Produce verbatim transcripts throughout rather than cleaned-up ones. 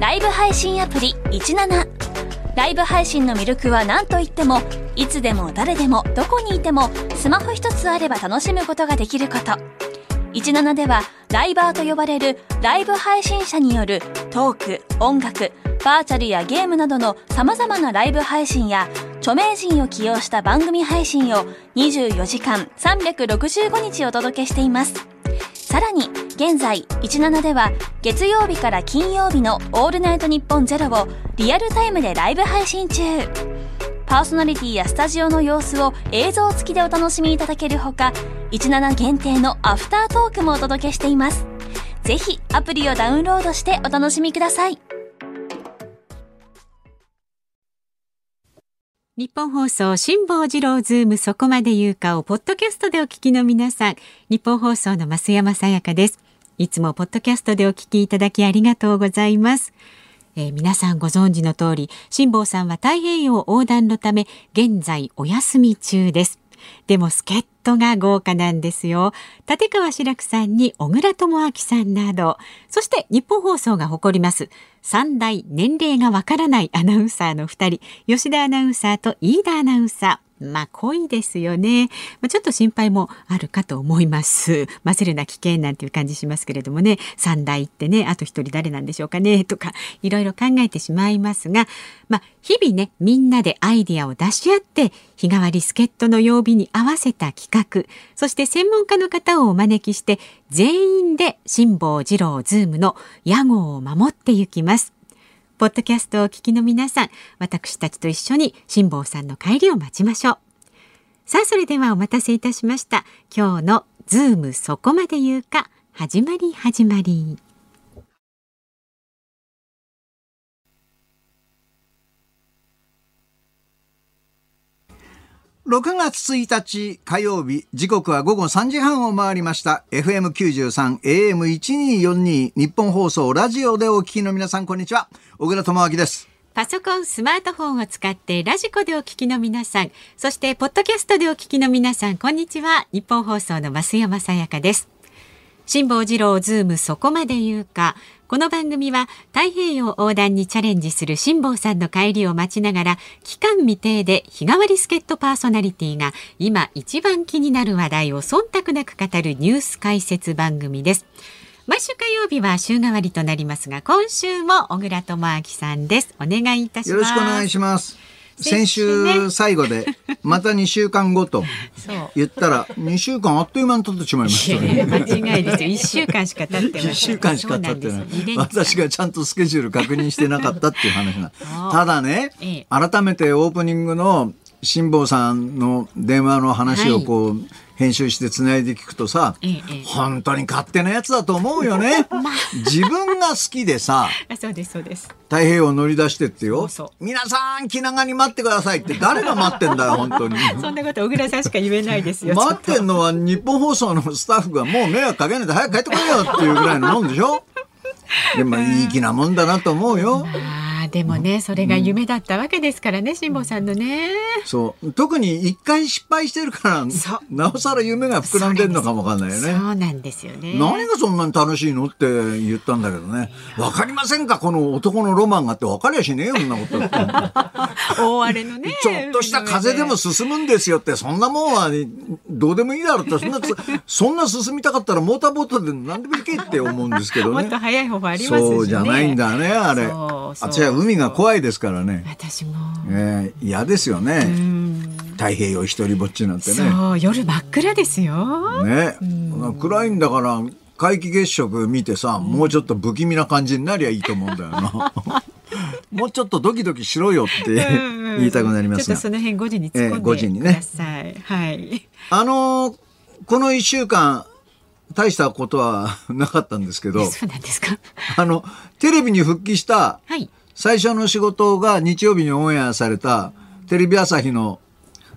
ライブ配信アプリじゅうなな。ライブ配信の魅力は何といっても、いつでも誰でもどこにいてもスマホ一つあれば楽しむことができること。じゅうななではライバーと呼ばれるライブ配信者によるトーク、音楽、バーチャルやゲームなどの様々なライブ配信や著名人を起用した番組配信をにじゅうよじかんさんびゃくろくじゅうごにちお届けしています。さらに現在じゅうななでは月曜日から金曜日のオールナイトニッポンゼロをリアルタイムでライブ配信中。パーソナリティやスタジオの様子を映像付きでお楽しみいただけるほか、じゅうなな限定のアフタートークもお届けしています。ぜひアプリをダウンロードしてお楽しみください。 日本放送辛坊治郎ズームそこまで言うかをポッドキャストでお聞きの皆さん、日本放送の増山さやかです。いつもポッドキャストでお聞きいただきありがとうございます。えー、皆さんご存知の通り、辛坊さんは太平洋横断のため現在お休み中です。でも助っ人が豪華なんですよ。立川志らくさんに小倉智昭さんなど、そして日本放送が誇ります三大年齢がわからないアナウンサーのふたり、吉田アナウンサーと飯田アナウンサー。まあ濃いですよね。まあ、ちょっと心配もあるかと思います。混ぜるな危険なんていう感じしますけれどもね、三大ってね、あと一人誰なんでしょうかねとかいろいろ考えてしまいますが、まあ日々ね、みんなでアイディアを出し合って日替わり助っ人の曜日に合わせた企画、そして専門家の方をお招きして全員で辛坊治郎ズームの屋号を守っていきます。ポッドキャストをお聞きの皆さん、私たちと一緒に辛坊さんの帰りを待ちましょう。さあ、それではお待たせいたしました。今日のズームそこまで言うか、始まり始まり。 ろくがつついたち火曜日、時刻はごごさんじはんを回りました。 エフエムきゅうじゅうさん エーエムせんにひゃくよんじゅうに 日本放送ラジオでお聞きの皆さん、こんにちは。小倉智昭です。 パソコン、スマートフォンを使ってラジコでお聞きの皆さん、そしてポッドキャストでお聞きの皆さん、こんにちは。日本放送の増山さやかです。辛坊治郎ズームそこまで言うか。この番組は太平洋横断にチャレンジする辛坊さんの帰りを待ちながら、期間未定で日替わり助っ人パーソナリティが今一番気になる話題を忖度なく語るニュース解説番組です。毎週火曜日は週替わりとなりますが、今週も小倉智昭さんです。お願いいたします。 よろしくお願いします。先週最後でまたにしゅうかんごと言ったらにしゅうかんあっという間に経ってしまいましたね。 間違いですよ。いっしゅうかんしか経ってない。 いっしゅうかんしか経ってない。私がちゃんとスケジュール確認してなかったっていう話がただね、改めてオープニングの辛坊さんの電話の話をこう、はい、編集してつないで聞くとさ、ええ、本当に勝手なやつだと思うよね。自分が好きでさそうですそうです、 太平洋乗り出してってよ、 そうそう、 皆さん気長に待ってくださいって誰が待ってんだよ本当に。 そんなこと小倉さんしか言えないですよ。 待ってんのは日本放送のスタッフがもう迷惑かけないで早く帰ってこいよっていうぐらいのもんでしょ。でもいい気なもんだなと思うよ。 あでもね、それが夢だったわけですからね、辛坊さんのね。 そう特に一回失敗してるからなおさら夢が膨らんでるのかもわかんないよね。 そうなんですよね。 何がそんなに楽しいのって言ったんだけどね、わかりませんかこの男のロマンがって。分かりゃしねえよそんなこと大荒れのねちょっとした風でも進むんですよって、そんなもんはどうでもいいだろうって。そんなそんな進みたかったらモーターボートで何でもいけって思うんですけどね。 もっと早い方法ありますしね。 そうじゃないんだねあれ。 そうそう、 あっちは海が怖いですからね。 私も、 えー、嫌ですよね。太平洋一人ぼっちなんてね。 そう夜真っ暗ですよね。暗いんだから皆既月食見てさ、もうちょっと不気味な感じになりゃいいと思うんだよな。もうちょっとドキドキしろよって言いたくなりますが、 ちょっとその辺ごじに突っ込んでください、えー、はい。 あのー、このいっしゅうかん大したことはなかったんですけど、 そうなんですか。 あのテレビに復帰した最初の仕事が日曜日にオンエアされたテレビ朝日の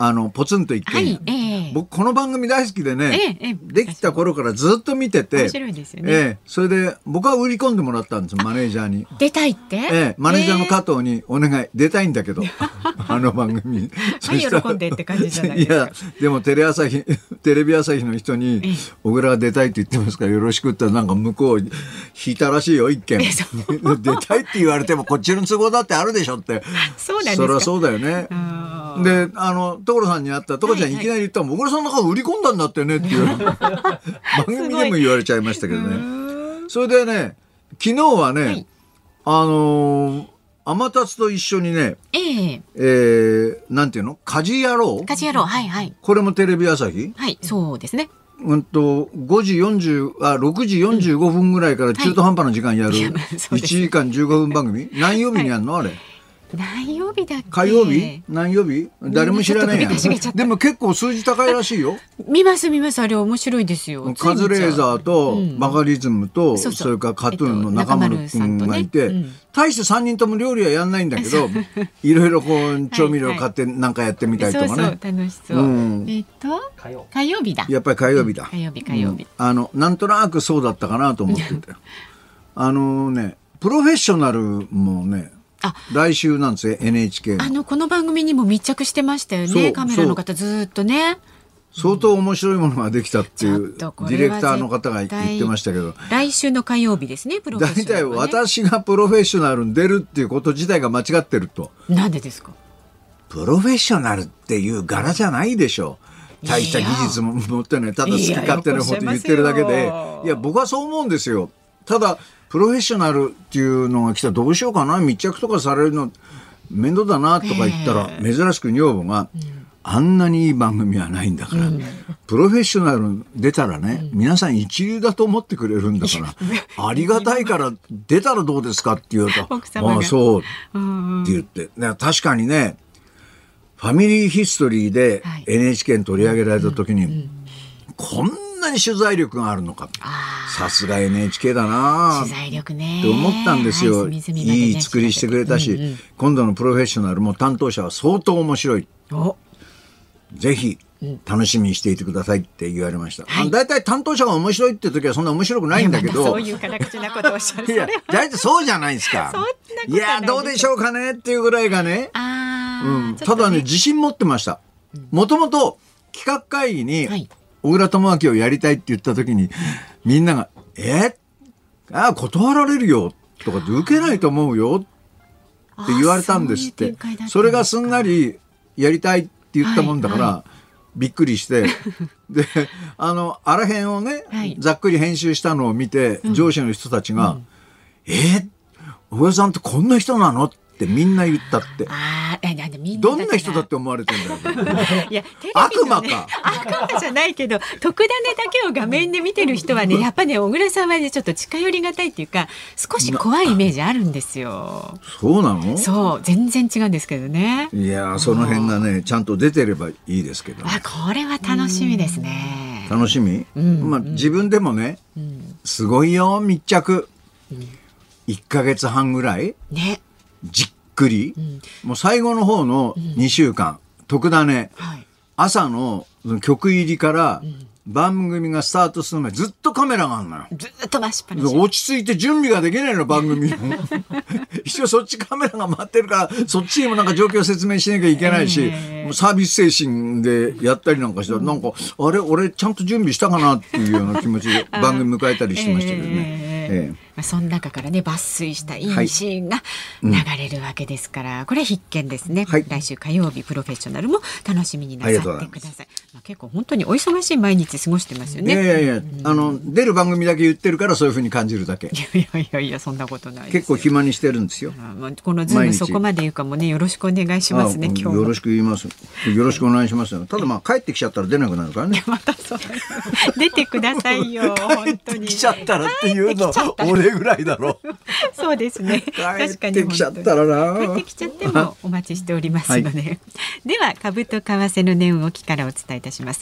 あのポツンと一軒家、はい、えー、僕この番組大好きでね、えーえー、できた頃からずっと見てて面白いですよね、 えー、それで僕は売り込んでもらったんですマネージャーに。 出たいって、 えー、マネージャーの加藤にお願い、出たいんだけどあの番組はい喜んでって感じじゃないですか。 いやでもテレ朝日テレビ朝日の人に小倉が出たいって言ってますからよろしくってなんか向こう引いたらしいよ一件出たいって言われてもこっちの都合だってあるでしょって。 そうなんですか。 そりゃそうだよね。であの所さんに会った所ちゃんいきなり言ったら、はいはい、小倉さんの中売り込んだんだってねっていう番組でも言われちゃいましたけどね。それでね昨日はね、はい、あのー、天達と一緒にね、えーえー、なんていうの家事やろう家事やろう、はいはい、 これもテレビ朝日、 はい、そうですね。 うんとごじよんじゅうあろくじよんじゅうごふんぐらいから中途半端な時間やるいちじかんじゅうごふん番組、何曜日にやるの、はい、あれ何曜日だっけ。 火曜日何曜日誰も知らないやん。でも結構数字高いらしいよ。 見ます見ます、あれ面白いですよ。 カズレーザーとバカリズムと、うん、それからカトゥーンの中丸君がいて、えっとねうん、大してさんにんとも料理はやんないんだけどいろいろこう調味料買ってなんかやってみたりとかね。 そうそう楽しそう、うん、えっと火曜日だ。 やっぱり火曜日だ、 うん、火曜日火曜日、うん、 あのなんとなくそうだったかなと思っててあのねプロフェッショナルもねあ来週なんですよ エヌエイチケーあのこの番組にも密着してましたよね。カメラの方ずっとね相当面白いものができたっていうディレクターの方が言ってましたけど、 来週の火曜日ですねプロフェッショナル、ね、 大体私がプロフェッショナルに出るっていうこと自体が間違ってると。 なんでですか。 プロフェッショナルっていう柄じゃないでしょ。大した技術も持ってない、ただ好き勝手なこと言ってるだけで。いや僕はそう思うんですよ。ただプロフェッショナルっていうのが来たらどうしようかな、密着とかされるの面倒だなとか言ったら、珍しく女房が、うん、あんなにいい番組はないんだから、うん、プロフェッショナル出たらね、うん、皆さん一流だと思ってくれるんだからありがたいから出たらどうですかって言うとああそうって言って、確かにねファミリーヒストリーで エヌエイチケー に取り上げられた時に、うんうん、こんなに取材力があるのか、さすが エヌエイチケー だな取材力ねって思ったんですよ、はい、隅々までね、いい作りしてくれたし、うんうん、今度のプロフェッショナルも担当者は相当面白い、ぜひ楽しみにしていてくださいって言われました、はい、だいたい担当者が面白いって時はそんな面白くないんだけど、 そういう辛口なことをおっしゃる。いやだいたいそうじゃないですかいやどうでしょうかねっていうぐらいがね、あ、うん、ただね自信持ってました。もともと企画会議に、はい、小倉智昭をやりたいって言った時にみんなが「えああ断られるよ」とかって「受けないと思うよ」って言われたんですって。それがすんなりやりたいって言ったもんだから、はいはい、びっくりしてであのあらへんをね、はい、ざっくり編集したのを見て、うん、上司の人たちが「うん、え小倉さんってこんな人なの?」ってみんな言ったって。ああ、なんでみんなどんな人だって思われてんだよ。いや、テレビのね、悪魔か。 悪魔じゃないけど、特ダネだけを画面で見てる人はね、やっぱね、小倉さんはね、ちょっと近寄りがたいっていうか、少し怖いイメージあるんですよ。 そうなの？ そう、全然違うんですけどね。 いや、その辺がね、ちゃんと出てればいいですけど、ね。 あ、これは楽しみですね。 楽しみ？うん、まあ、自分でもね、うん、すごいよ、密着。うん、いっかげつはんぐらい。ね。じっくり、うん、もう最後の方のにしゅうかん、うん、特ダネ、はい、朝の曲入りから番組がスタートする前ずっとカメラがあるのよ。 ずっと回しっぱなし。 落ち着いて準備ができないの番組一応そっちカメラが回ってるからそっちにもなんか状況説明しなきゃいけないし、えー、もうサービス精神でやったりなんかしたら、うん、なんかあれ俺ちゃんと準備したかなっていうような気持ちで番組迎えたりしてましたけどね。えーえーまあ、その中からね抜粋したいいシーンが流れるわけですから、はい、うん、これ必見ですね、はい、来週火曜日プロフェッショナルも楽しみになさってください。まあ、結構本当にお忙しい毎日過ごしてますよね。 いやいやいや、うん、あの出る番組だけ言ってるからそういう風に感じるだけ。 いやいやいやそんなことないですよ。 結構暇にしてるんですよ。 まあ、このズームそこまで言うかもねよろしくお願いしますね。今日もよろしく言います。よろしくお願いしますよ。ただまあ帰ってきちゃったら出なくなるからね。 またそう出てくださいよ本当に。 帰ってきちゃったらっていうの俺ぐらいだろう。 そうですね。 確かに帰ってきちゃったらな。 帰ってきちゃってもお待ちしておりますので。はい、では株と為替の値動きからお伝えいたします。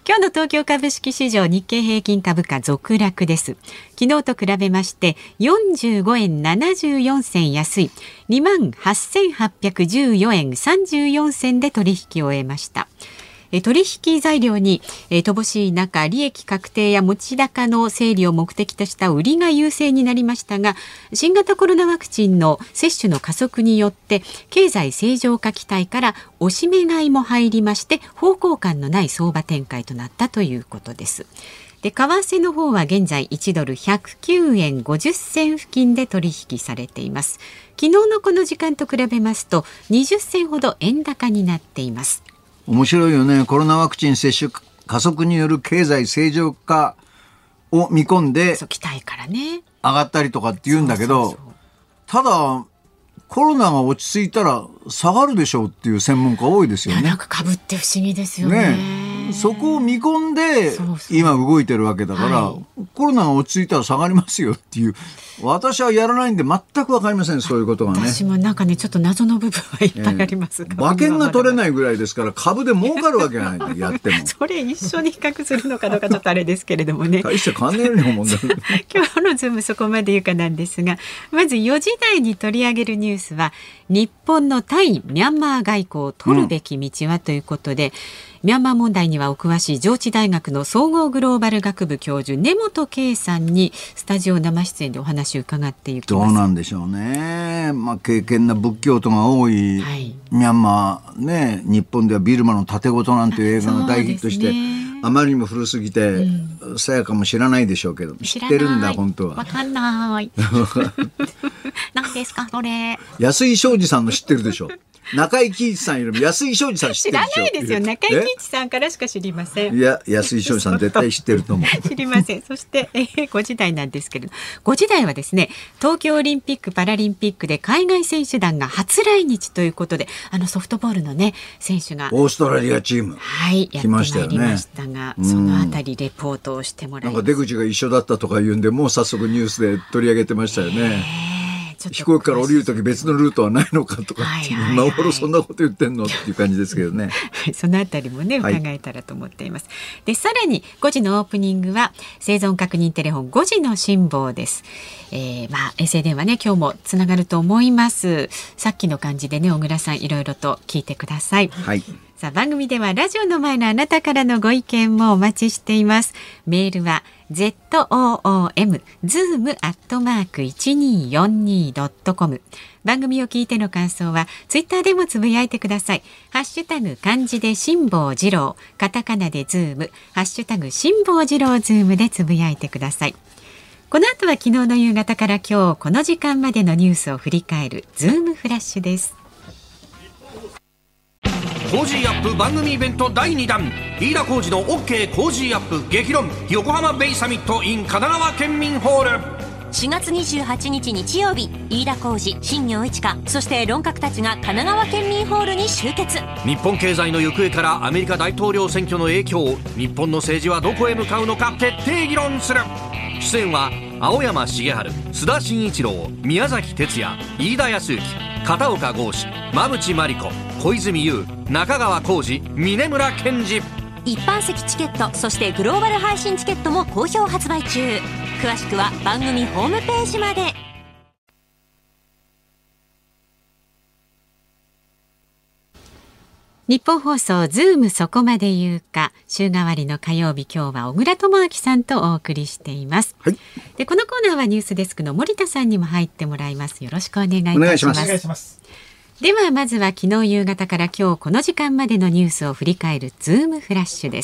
今日の東京株式市場、日経平均株価続落です。昨日と比べましてよんじゅうごえんななじゅうよんせん安い にまんはっせんはっぴゃくじゅうよえんさんじゅうよんせんで取引を終えました。取引材料に乏しい中、利益確定や持ち高の整理を目的とした売りが優勢になりましたが、新型コロナワクチンの接種の加速によって経済正常化期待から押し目買いも入りまして、方向感のない相場展開となったということです。で、為替の方は現在いちドルひゃくきゅうえんごじゅっせん付近で取引されています。昨日のこの時間と比べますとにじゅっせんほど円高になっています。 面白いよね。コロナワクチン接種加速による経済正常化を見込んでそう期待からね上がったりとかって言うんだけど、そうそうそう、ただコロナが落ち着いたら下がるでしょうっていう専門家多いですよね。 いや、なんか株って不思議ですよね。 ね、そこを見込んで今動いてるわけだから、はい、コロナが落ち着いたら下がりますよっていう。私はやらないんで全く分かりません、そういうことがね。 私もなんかね、ちょっと謎の部分はいっぱいあります、えー、 馬券が取れないぐらいですから、株で儲かるわけないんでやってもそれ一緒に比較するのかどうかちょっとあれですけれどもね大して変わんないように思うんだ今日のズームそこまで言うかなんですが、まずよじ台に取り上げるニュースは、日本の対ミャンマー外交を取るべき道はということで、うん、ミャンマー問題にはお詳しい上智大学の総合グローバル学部教授根本圭さんにスタジオ生出演でお話を伺っていきます。 どうなんでしょうね。まあ、敬虔な仏教徒が多い、はい、ミャンマーね、日本ではビルマの盾事なんていう映画が大ヒットして、あまりにも古すぎてさやかも知らないでしょうけど、知ってるんだ本当は。 わかんない何ですかそれ。 安井昌司さんの知ってるでしょ。中井貴一さんよりも安井昌司さん知ってるでしょ。 知らないですよ。中井貴一さんからしか知りません。 いや、安井昌司さん絶対知ってると思う。 知りません。そして、えー、ごじ台なんですけれど、ごじ台はですね、東京オリンピックパラリンピックで海外選手団が初来日ということで、あのソフトボールのね選手がオーストラリアチーム、 はい、やってまいりましたが、そのあたりレポートをしてもらいます。 なんか出口が一緒だったとか言うんで、もう早速ニュースで取り上げてましたよね。飛行機から降りるとき別のルートはないのかとか、今頃そんなこと言ってんのっていう感じですけどねそのあたりもね伺えたらと思っています、はい、でさらにごじのオープニングは生存確認テレフォンごじの辛抱です。えー、まあ衛星電話ね今日もつながると思います。さっきの感じでね小倉さんいろいろと聞いてください。 はい。 さあ番組ではラジオの前のあなたからのご意見もお待ちしています。メールは ズーム ズーム アットマーク いちにーよんにー ドットコム 番組を聞いての感想はツイッターでもつぶやいてください。ハッシュタグ漢字で辛坊治郎、カタカナでズーム、ハッシュタグ辛坊治郎ズームでつぶやいてください。この後は昨日の夕方から今日この時間までのニュースを振り返るズームフラッシュです。 コージーアップ番組イベントだいにだん、飯田浩司の OK コージーアップ激論横浜ベイサミット in 神奈川県民ホール。 しがつにじゅうはちにち日曜日、飯田浩司、新業一華、そして論客たちが神奈川県民ホールに集結。 日本経済の行方からアメリカ大統領選挙の影響、日本の政治はどこへ向かうのか徹底議論する。出演は青山茂春、須田慎一郎、宮崎哲也、飯田康之、片岡剛志、馬淵真理子、小泉悠、中川浩二、峯村健二。 一般席チケット、そしてグローバル配信チケットも好評発売中。詳しくは番組ホームページまで。 日本放送ズームそこまで言うか、週替わりの火曜日、今日は小倉智昭さんとお送りしています、はい、でこのコーナーはニュースデスクの森田さんにも入ってもらいます。よろしくお願いいたします。お願いします。お願いします。ではまずは昨日夕方から今日この時間までのニュースを振り返るズームフラッシュです。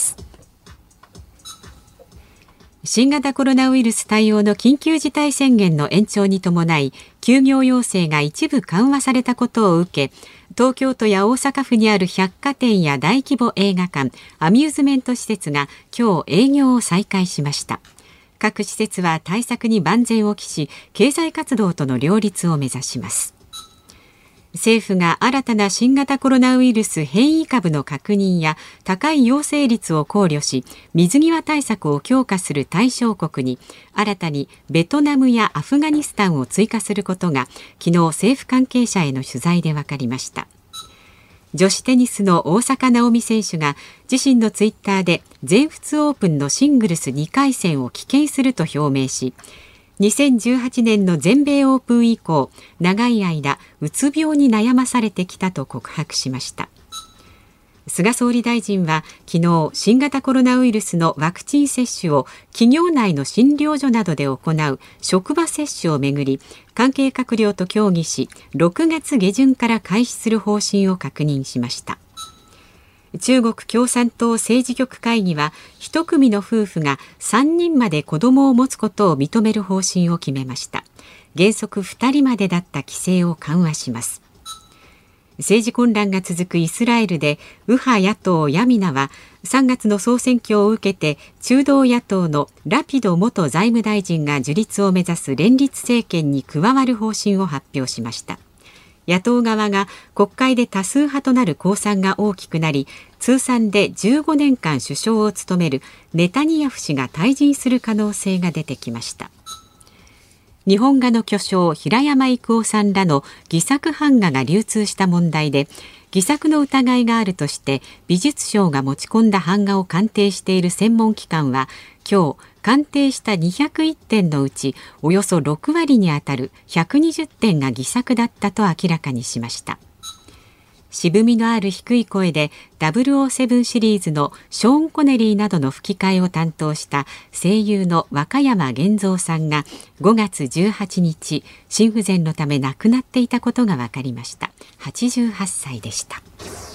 新型コロナウイルス対応の緊急事態宣言の延長に伴い休業要請が一部緩和されたことを受け、東京都や大阪府にある百貨店や大規模映画館、アミューズメント施設が今日営業を再開しました。各施設は対策に万全を期し、経済活動との両立を目指します。政府が新たな新型コロナウイルス変異株の確認や高い陽性率を考慮し、水際対策を強化する対象国に新たにベトナムやアフガニスタンを追加することが昨日政府関係者への取材で分かりました。 女子テニスの大坂なおみ選手が自身のツイッターで全仏オープンのシングルスにかい戦を棄権すると表明し、にせんじゅうはちねんの全米オープン以降、長い間うつ病に悩まされてきたと告白しました。菅総理大臣は昨日、新型コロナウイルスのワクチン接種を企業内の診療所などで行う職場接種をめぐり、関係閣僚と協議し、ろくがつげじゅんから開始する方針を確認しました。中国共産党政治局会議は、一組の夫婦がさんにんまで子供を持つことを認める方針を決めました。原則ふたりまでだった規制を緩和します。政治混乱が続くイスラエルで、右派野党ヤミナはさんがつの総選挙を受けて、中道野党のラピド元財務大臣が樹立を目指す連立政権に加わる方針を発表しました。野党側が国会で多数派となる公算が大きくなり、通算でじゅうごねんかん首相を務めるネタニヤフ氏が退陣する可能性が出てきました。日本画の巨匠平山郁夫さんらの偽作版画が流通した問題で、偽作の疑いがあるとして美術商が持ち込んだ版画を鑑定している専門機関は、今日鑑定したにひゃくいってんのうちおよそろくわりにあたるひゃくにじゅってんが偽作だったと明らかにしました。渋みのある低い声でダブルオーセブンシリーズのショーン・コネリーなどの吹き替えを担当した声優の若山源三さんがごがつじゅうはちにち、心不全のため亡くなっていたことが分かりました。はちじゅうはっさいでした。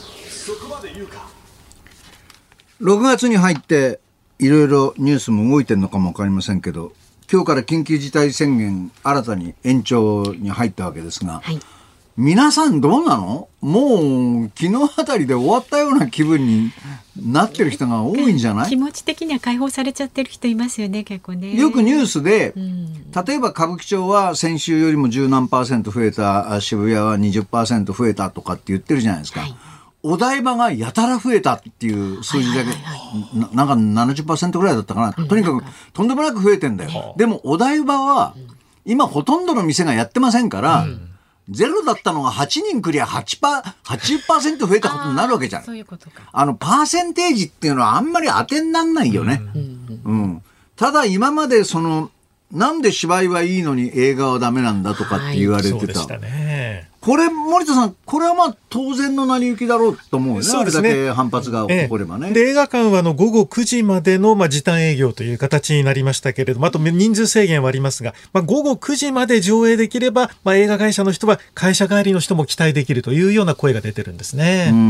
ろくがつに入っていろいろニュースも動いてるのかも分かりませんけど、今日から緊急事態宣言新たに延長に入ったわけですが、はい、皆さんどうなの？もう昨日あたりで終わったような気分になってる人が多いんじゃない？ 気持ち的には解放されちゃってる人いますよね、結構ね。 よくニュースで、うん、例えば歌舞伎町は先週よりも十何パーセント増えた、渋谷は にじゅっパーセント 増えたとかって言ってるじゃないですか、はい、お台場がやたら増えたっていう数字だけ、はいはいはいな、なんか ななじゅっパーセント ぐらいだったかな、うん、とにかくとんでもなく増えてんだよ、うん、でもお台場は今ほとんどの店がやってませんから、うんゼロだったのがはちにん来りゃはちパーセント、はちじゅっパーセント 増えたことになるわけじゃん。 そういうことか。 あの、パーセンテージっていうのはあんまり当てになんないよね。うん。うん、ただ今までその、なんで芝居はいいのに映画はダメなんだとかって言われてた。はい、そうでしたね。これ、森田さん、これはまあ当然の成り行きだろうと思うよね。そうですね。あれだけ反発が起こればね。 ええ、で、映画館はの午後くじまでのまあ時短営業という形になりましたけれども、あと人数制限はありますが、まあ、午後くじまで上映できれば、まあ、映画会社の人は会社帰りの人も期待できるというような声が出てるんですね。 うん。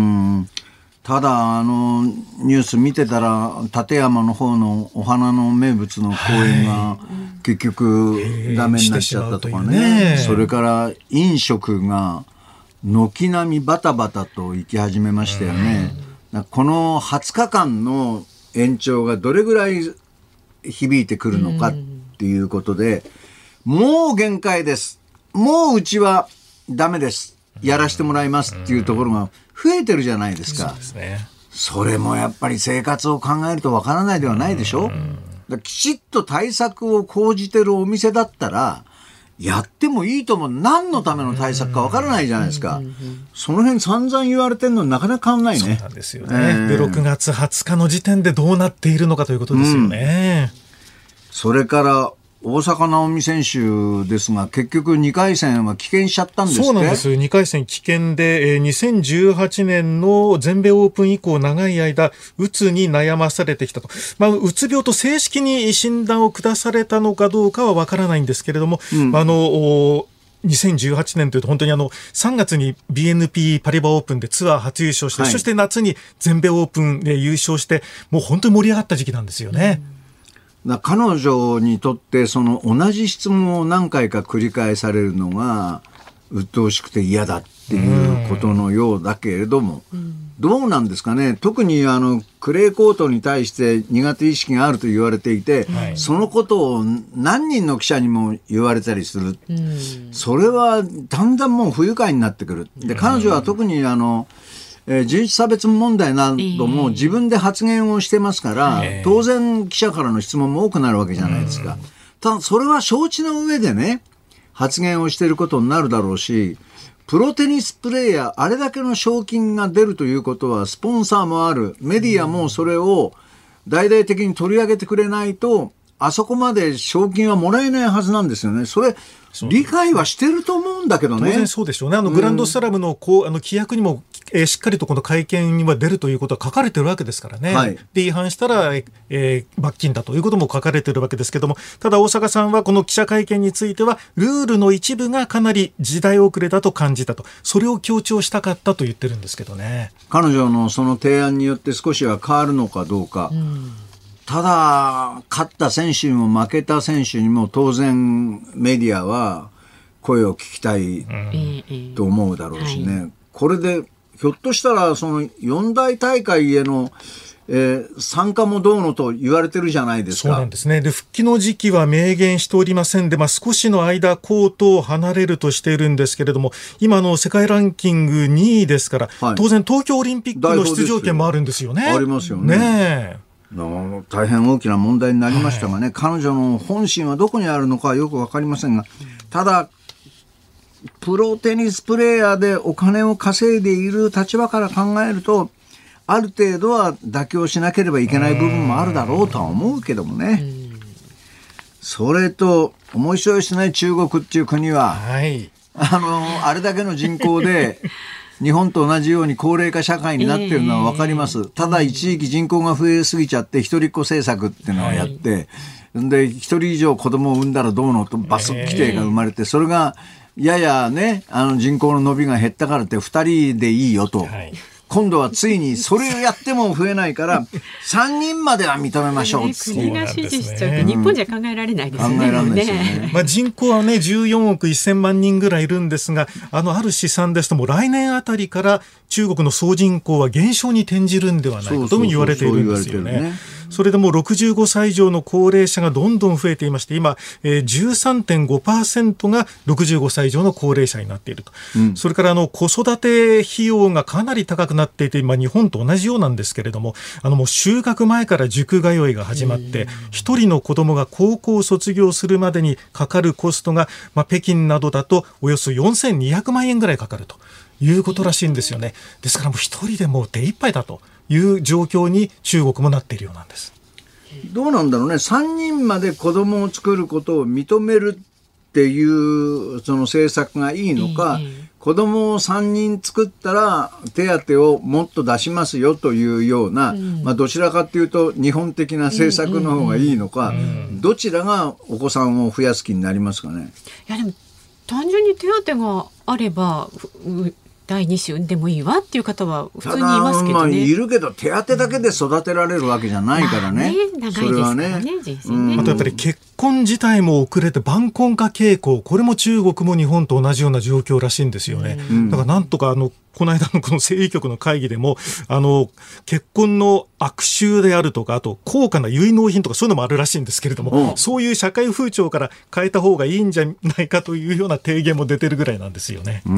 ただ、あの、ニュース見てたら、立山の方のお花の名物の公園が結局ダメになっちゃったとかね。ねそれから飲食が軒並みバタバタと行き始めましたよね。このはつかかんの延長がどれぐらい響いてくるのかっていうことで、もう限界です。もううちはダメです。やらせてもらいますっていうところが増えてるじゃないですか。そうですね。それもやっぱり生活を考えるとわからないではないでしょ。だきちっと対策を講じてるお店だったらやってもいいと思う。何のための対策かわからないじゃないですか。その辺散々言われてるのになかなか変わんないね。 そうなんですよね。えー、でろくがつはつかの時点でどうなっているのかということですよね。うん、 それから大坂なおみ選手ですが、結局にかい戦は棄権しちゃったんですって。 そうなんです。にかい戦棄権で、えー、にせんじゅうはちねんの全米オープン以降長い間うつに悩まされてきたと、まあ、うつ病と正式に診断を下されたのかどうかはわからないんですけれども、うん、あのにせんじゅうはちねんというと本当にあのさんがつに ビーエヌピー パリバオープンでツアー初優勝して、はい、そして夏に全米オープンで優勝して、もう本当に盛り上がった時期なんですよね。うん彼女にとってその同じ質問を何回か繰り返されるのが鬱陶しくて嫌だっていうことのようだけれども、うん、どうなんですかね。特にあのクレーコートに対して苦手意識があると言われていて、はい、そのことを何人の記者にも言われたりする、うん、それはだんだんもう不愉快になってくる。で彼女は特にあのえー、人種差別問題なども自分で発言をしてますから、えー、当然記者からの質問も多くなるわけじゃないですか。ただそれは承知の上でね発言をしていることになるだろうし、 プロテニスプレーヤー、あれだけの賞金が出るということは、スポンサーもある、メディアもそれを大々的に取り上げてくれないと、あそこまで賞金はもらえないはずなんですよね。それ理解はしてると思うんだけどね。 当然そうでしょうね。あのグランドスラムのこうあの規約にも、えー、しっかりとこの会見には出るということは書かれてるわけですからね、はい、で違反したら、えー、罰金だということも書かれてるわけですけども、ただ大阪さんはこの記者会見についてはルールの一部がかなり時代遅れだと感じたと、それを強調したかったと言ってるんですけどね。 彼女のその提案によって少しは変わるのかどうか、うん、ただ勝った選手にも負けた選手にも当然メディアは声を聞きたいと思うだろうしね、うんはい、これでひょっとしたらその四大大会への、えー、参加もどうのと言われてるじゃないですか。 そうなんですね。で復帰の時期は明言しておりませんで、まあ、少しの間コートを離れるとしているんですけれども、今の世界ランキングにいですから、はい、当然東京オリンピックの出場権もあるんですよね。 ありますよね。 ねえ大変大きな問題になりましたがね、はい、彼女の本心はどこにあるのかはよく分かりませんが、ただプロテニスプレーヤーでお金を稼いでいる立場から考えると、ある程度は妥協しなければいけない部分もあるだろうとは思うけどもね。それと面白いですね、中国っていう国は、はい、あのあれだけの人口で日本と同じように高齢化社会になっているのは分かります、えー、ただ一時期人口が増えすぎちゃって一人っ子政策っていうのをやって、はい、で一人以上子供を産んだらどうのとバス規定が生まれて、それがややね、あの人口の伸びが減ったからってふたりでいいよと、はい、今度はついにそれをやっても増えないからさんにんまでは認めましょうって国が指示しちゃうと日本じゃ考えられないですね。 考えられないですよね。 まあ、人口はねじゅうよんおくせんまんにんぐらいいるんですが、あのある試算ですともう来年あたりから中国の総人口は減少に転じるんではないかとも言われているんですよね。それでもろくじゅうごさい以上の高齢者がどんどん増えていまして、今、えー、じゅうさんてんごパーセント がろくじゅうごさい以上の高齢者になっていると、うん、それからあの子育て費用がかなり高くなっていて、まあ、日本と同じようなんですけれども、あのもう就学前から塾通いが始まって一人の子供が高校を卒業するまでにかかるコストが、まあ、北京などだとおよそよんせんにひゃくまんえんぐらいかかるということらしいんですよね。ですからもう一人でもう手一杯だという状況に中国もなっているようなんです。 どうなんだろうね。さんにんまで子供を作ることを認めるっていうその政策がいいのか、えー、子供をさんにん作ったら手当をもっと出しますよというような、うん、まあ、どちらかというと日本的な政策の方がいいのか、うんうんうん、どちらがお子さんを増やす気になりますかね。 いやでも単純に手当があれば第二子産んでもいいわっていう方は普通にいますけどね。ただ、まあ、いるけど手当だけで育てられるわけじゃないからね。 まあ、ね長いですからね、人生ね。 あとやっぱり結婚自体も遅れて晩婚化傾向、これも中国も日本と同じような状況らしいんですよね。だからなんとかあのこの間のこの政治局の会議でもあの結婚の悪習であるとか、あと高価な結納品とかそういうのもあるらしいんですけれども、うん、そういう社会風潮から変えた方がいいんじゃないかというような提言も出てるぐらいなんですよね。 うん、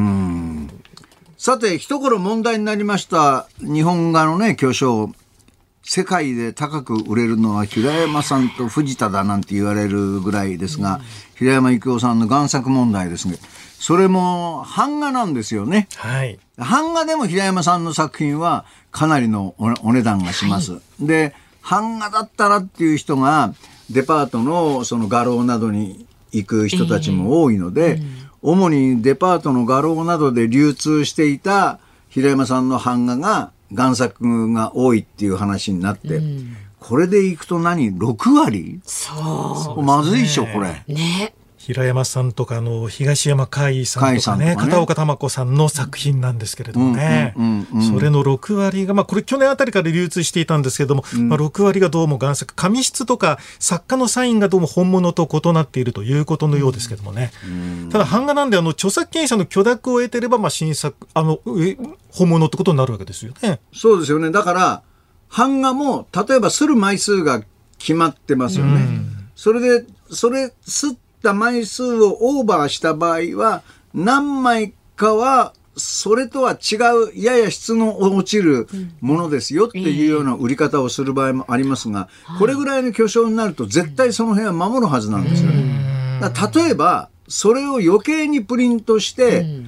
さて一頃問題になりました日本画のね巨匠、世界で高く売れるのは平山さんと藤田だなんて言われるぐらいですが、うん、平山郁夫さんの贋作問題ですね。それも版画なんですよね、 はい、 版画でも平山さんの作品はかなりの お, お値段がします、はい、で版画だったらっていう人がデパート の, その画廊などに行く人たちも多いので、えーうん主にデパートの画廊などで流通していた平山さんの版画が贋作が多いっていう話になって、うん、これでいくと何ろくわり？ そうまずいでしょこれね。 平山さんとかの東山海さんとかね、片岡玉子さんの作品なんですけれどもね、それのろくわりが、まあ、これ去年あたりから流通していたんですけれども、うんまあ、ろくわりがどうも贋作、紙質とか作家のサインがどうも本物と異なっているということのようですけどもね、うん、ただ版画なんであの著作権者の許諾を得てれば、まあ、新作あの本物ってことになるわけですよね。 そうですよね。だから版画も例えば刷る枚数が決まってますよね、うん、それでそれ刷って枚数をオーバーした場合は何枚かはそれとは違うやや質の落ちるものですよっていうような売り方をする場合もありますが、これぐらいの巨匠になると絶対その辺は守るはずなんですよね。だから例えばそれを余計にプリントして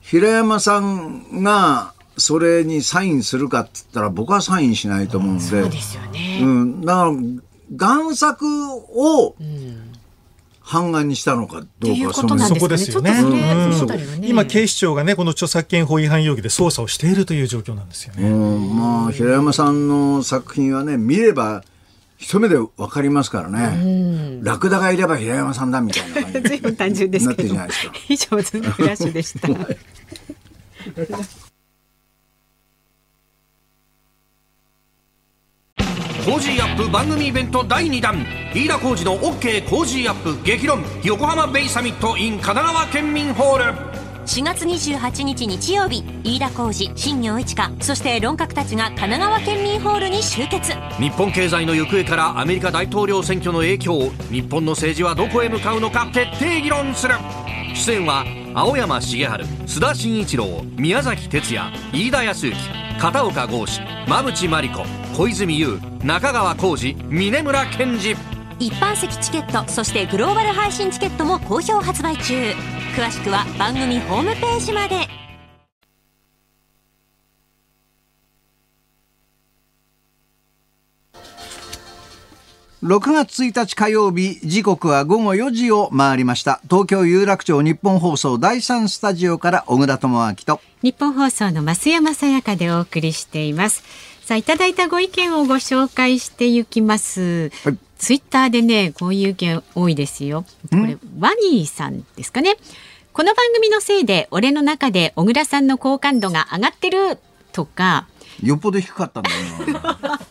平山さんがそれにサインするかって言ったら僕はサインしないと思うんで、 そうですよね、 うん、だから贋作を版画にしたのかどうか、 そこですよね。 今警視庁がねこの著作権法違反容疑で捜査をしているという状況なんですよね。 うん、まあ平山さんの作品はね見れば一目で分かりますからね。ラクダがいれば平山さんだみたいな感じ随分単純ですけど。 なってるじゃないですか。 以上ズームフラッシュでした。 コージーアップ番組イベントだいにだん、飯田浩司の OK コージーアップ激論横浜ベイサミット in 神奈川県民ホール。 しがつにじゅうはちにち日曜日、飯田浩司、新業一華、そして論客たちが神奈川県民ホールに集結。 日本経済の行方からアメリカ大統領選挙の影響、日本の政治はどこへ向かうのか徹底議論する。出演は青山茂春、須田慎一郎、宮崎哲也、飯田康之、片岡剛志、馬淵真理子、小泉悠、中川浩二、峯村健二。 一般席チケット、そしてグローバル配信チケットも好評発売中。詳しくは番組ホームページまで。 ろくがつついたち火曜日、時刻はごごよじを回りました。東京有楽町日本放送だいさんスタジオから小倉智昭と日本放送の増山さやかでお送りしています。さあ、いただいたご意見をご紹介していきます。はい、ツイッターでね、こういう意見多いですよ。これワニーさんですかね。この番組のせいで俺の中で小倉さんの好感度が上がってるとか、 よっぽど低かったんだよ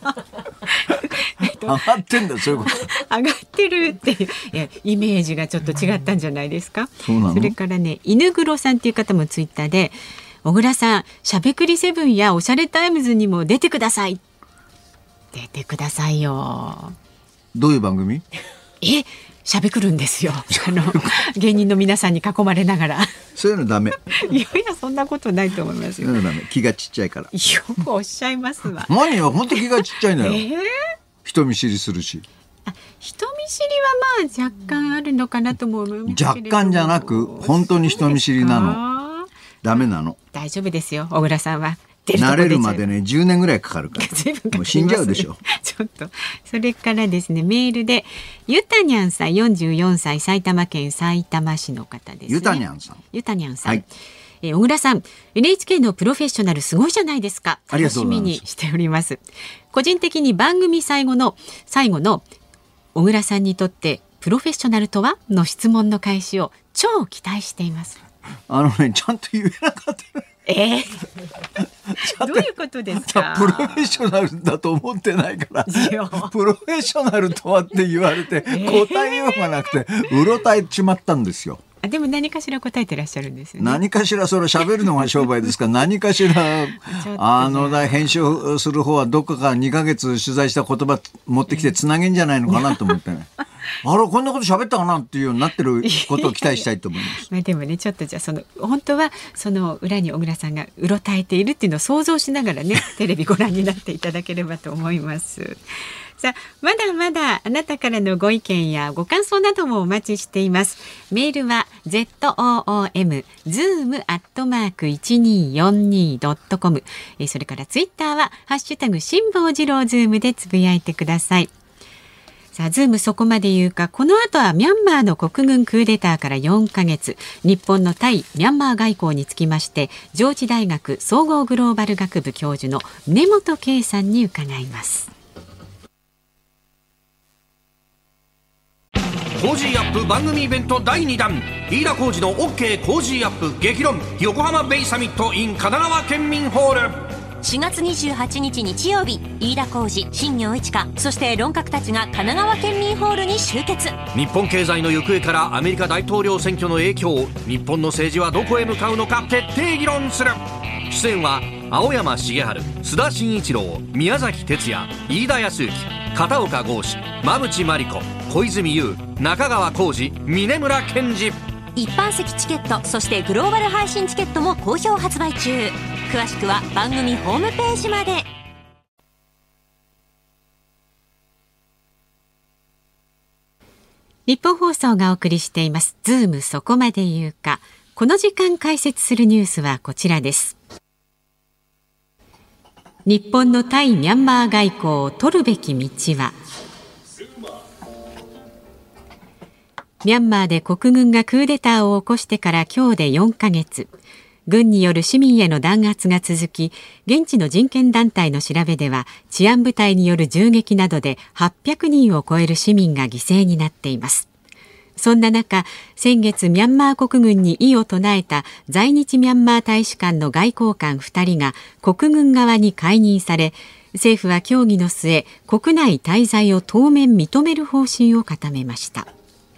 上がってんだ、そういうこと上がってるっていういやイメージがちょっと違ったんじゃないですか。 そうなの？ それからね、犬黒さんっていう方もツイッターで、小倉さん、しゃべくりセブンやおしゃれタイムズにも出てください。出てくださいよ。 どういう番組？ え、しゃべくるんですよ。あの芸人の皆さんに囲まれながら。 そういうのダメ。 いやいや、そんなことないと思いますよ。 そういうのダメ。気がちっちゃいから。 よくおっしゃいますわ。 ワニは本当気がちっちゃいんだよ。えー、人見知りするし。 あ、人見知りはまあ若干あるのかなと思う。 若干じゃなく本当に人見知りなの。ダメなの。 大丈夫ですよ、小倉さんは。 慣れるまでねじゅうねんぐらいかかるから、ね、もう死んじゃうでしょ。 ちょっとそれからですね、メールでゆたにゃんさん、よんじゅうよんさい、埼玉県さいたま市の方ですね。 ゆたにゃんさん、 ゆたにゃんさん、 はい、 えー、小倉さん、 エヌエイチケー のプロフェッショナルすごいじゃないですか。楽しみにしております。個人的に番組最後の最後の小倉さんにとってプロフェッショナルとはの質問の開始を超期待しています。 あのね、ちゃんと言えなかった。 えー、どういうことですか。 プロフェッショナルだと思ってないからプロフェッショナルとはって言われて答えようがなくてうろたえちまったんですよ。 あ、でも何かしら答えてらっしゃるんですよね。 何かしら、それ喋るのが商売ですから何かしらあの編集する方はどっかからにかげつ取材した言葉持ってきてつなげんじゃないのかなと思ってねあれ、こんなこと喋ったかなっていうようになってることを期待したいと思います。 まあでもね、ちょっとじゃあその本当はその裏に小倉さんがうろたえているっていうのを想像しながらねテレビご覧になっていただければと思います。さあ、まだまだあなたからのご意見やご感想などもお待ちしています。メールは ズーム ズーム アットマーク いちにーよんにー ドットコム、それからツイッターはハッシュタグ辛坊治郎ズームでつぶやいてください。さあ、ズームそこまで言うか。この後はミャンマーの国軍クーデターからよんかげつ、日本の対ミャンマー外交につきまして上智大学総合グローバル学部教授の根本圭さんに伺います。 コージーアップ番組イベントだいにだん、飯田浩司の OK コージーアップ激論横浜ベイサミット in 神奈川県民ホール。 しがつにじゅうはちにち日曜日、飯田浩司、新業一華、そして論客たちが神奈川県民ホールに集結。 日本経済の行方からアメリカ大統領選挙の影響、日本の政治はどこへ向かうのか徹底議論する。出演は青山茂春、須田慎一郎、宮崎哲也、飯田康之、片岡剛志、馬淵真理子、小泉悠、中川浩二、峯村健二。 一般席チケット、そしてグローバル配信チケットも好評発売中。詳しくは番組ホームページまで。 日本放送がお送りしていますズームそこまで言うか。 この時間解説するニュースはこちらです。日本の対ミャンマー外交を取るべき道は。ミャンマーで国軍がクーデターを起こしてから今日でよんかげつ、軍による市民への弾圧が続き、現地の人権団体の調べでは治安部隊による銃撃などではっぴゃくにんを超える市民が犠牲になっています。そんな中、先月ミャンマー国軍に異を唱えた在日ミャンマー大使館の外交官ふたりが国軍側に解任され、政府は協議の末、国内滞在を当面認める方針を固めました。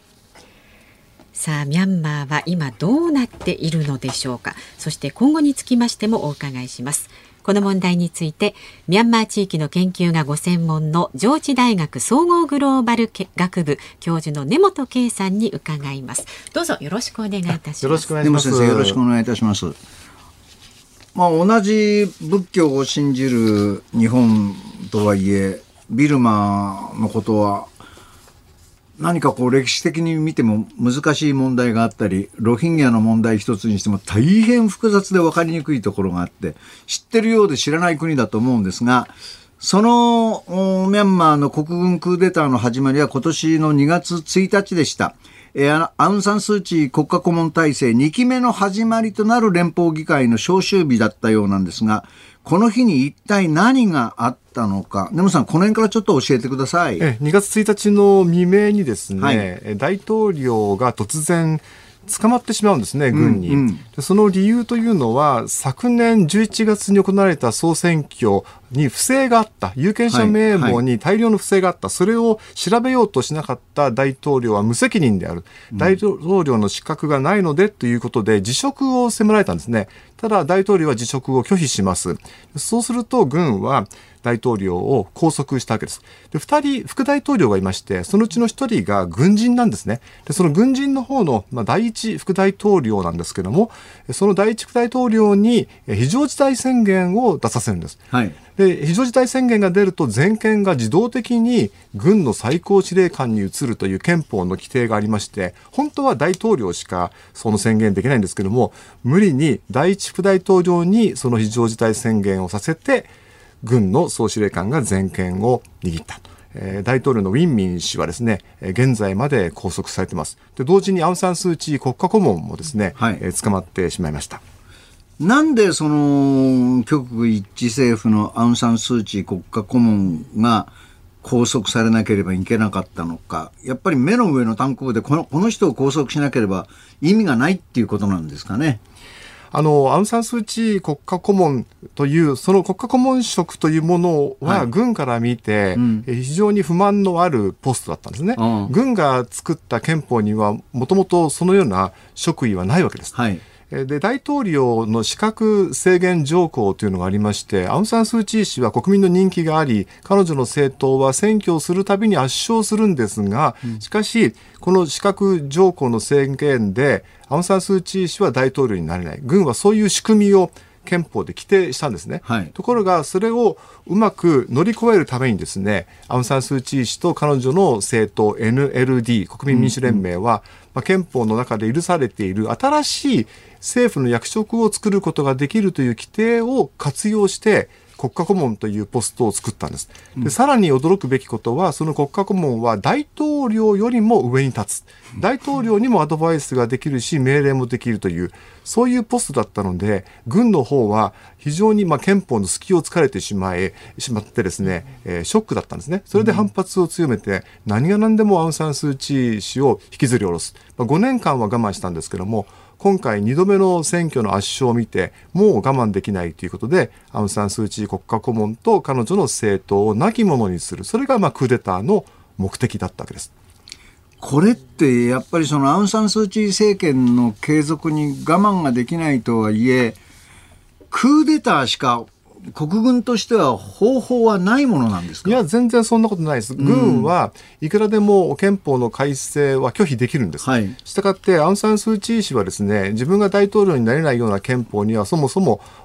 さあ、ミャンマーは今どうなっているのでしょうか。そして今後につきましてもお伺いします。この問題について、ミャンマー地域の研究がご専門の上智大学総合グローバル学部教授の根本圭さんに伺います。どうぞよろしくお願いいたします。 よろしくお願いします。 根本先生、よろしくお願いいたします。まあ、同じ仏教を信じる日本とはいえ、ビルマのことは何かこう歴史的に見ても難しい問題があったり、ロヒンギャの問題一つにしても大変複雑で分かりにくいところがあって、知ってるようで知らない国だと思うんですが、そのミャンマーの国軍クーデターの始まりは今年のにがつついたちでした。えー、アウンサンスーチー国家顧問体制にきめの始まりとなる連邦議会の召集日だったようなんですが、この日に一体何があったのか、根本さん、この辺からちょっと教えてください。 えにがつついたちの未明にですね、はい、大統領が突然捕まってしまうんですね、軍に、うんうん、でその理由というのは、昨年じゅういちがつに行われた総選挙に不正があった、有権者名簿に大量の不正があった、はいはい、それを調べようとしなかった大統領は無責任である、うん、大統領の資格がないのでということで辞職を迫られたんですね。ただ大統領は辞職を拒否します。そうすると軍は大統領を拘束したわけです。で、ふたり副大統領がいまして、そのうちのひとりが軍人なんですね。で、その軍人の方の、まあ、第一副大統領なんですけども、その第一副大統領に非常事態宣言を出させるんです。はい、で、非常事態宣言が出ると全権が自動的に軍の最高司令官に移るという憲法の規定がありまして、本当は大統領しかその宣言できないんですけども、無理に第一副大統領にその非常事態宣言をさせて、軍の総司令官が全権を握った、えー、大統領のウィンミン氏はですね、現在まで拘束されています。で、同時にアウンサンスーチー国家顧問もですね、はい、えー、捕まってしまいました。 なんでその極右一致政府のアウンサンスーチー国家顧問が拘束されなければいけなかったのか。やっぱり目の上の単行部でこの、この人を拘束しなければ意味がないっていうことなんですかね。 あのアウンサンスーチー国家顧問というその国家顧問職というものは、はい、軍から見て、うん、非常に不満のあるポストだったんですね。うん、軍が作った憲法にはもともとそのような職位はないわけです。はい、で、大統領の資格制限条項というのがありまして、アウンサンスーチー氏は国民の人気があり、彼女の政党は選挙をするたびに圧勝するんですが、しかしこの資格条項の制限でアウンサンスーチー氏は大統領になれない。軍はそういう仕組みを憲法で規定したんですね。はい、ところがそれをうまく乗り越えるためにですね、アウンサンスーチー氏と彼女の政党 エヌエルディー 国民民主連盟は、うんうん、まあ、憲法の中で許されている新しい政府の役職を作ることができるという規定を活用して国家顧問というポストを作ったんです。で、さらに驚くべきことは、その国家顧問は大統領よりも上に立つ。大統領にもアドバイスができるし、命令もできるという、そういうポストだったので、軍の方は非常にまあ憲法の隙を突かれてしまい、しまってですね、えー、ショックだったんですね。それで反発を強めて、何が何でもアウンサンスーチー氏を引きずり下ろす。まあ、ごねんかんは我慢したんですけども、今回にどめの選挙の圧勝を見てもう我慢できないということで、アウンサンスーチー国家顧問と彼女の政党を亡き者にする、それがまあクーデターの目的だったわけです。 これってやっぱりそのアウンサンスーチー政権の継続に我慢ができないとはいえ、クーデターしか国軍としては方法はないものなんですか？ いや、全然そんなことないです。軍はいくらでも憲法の改正は拒否できるんです。はい、したがってアウンサンスーチー氏はですね、自分が大統領になれないような憲法にはそもそも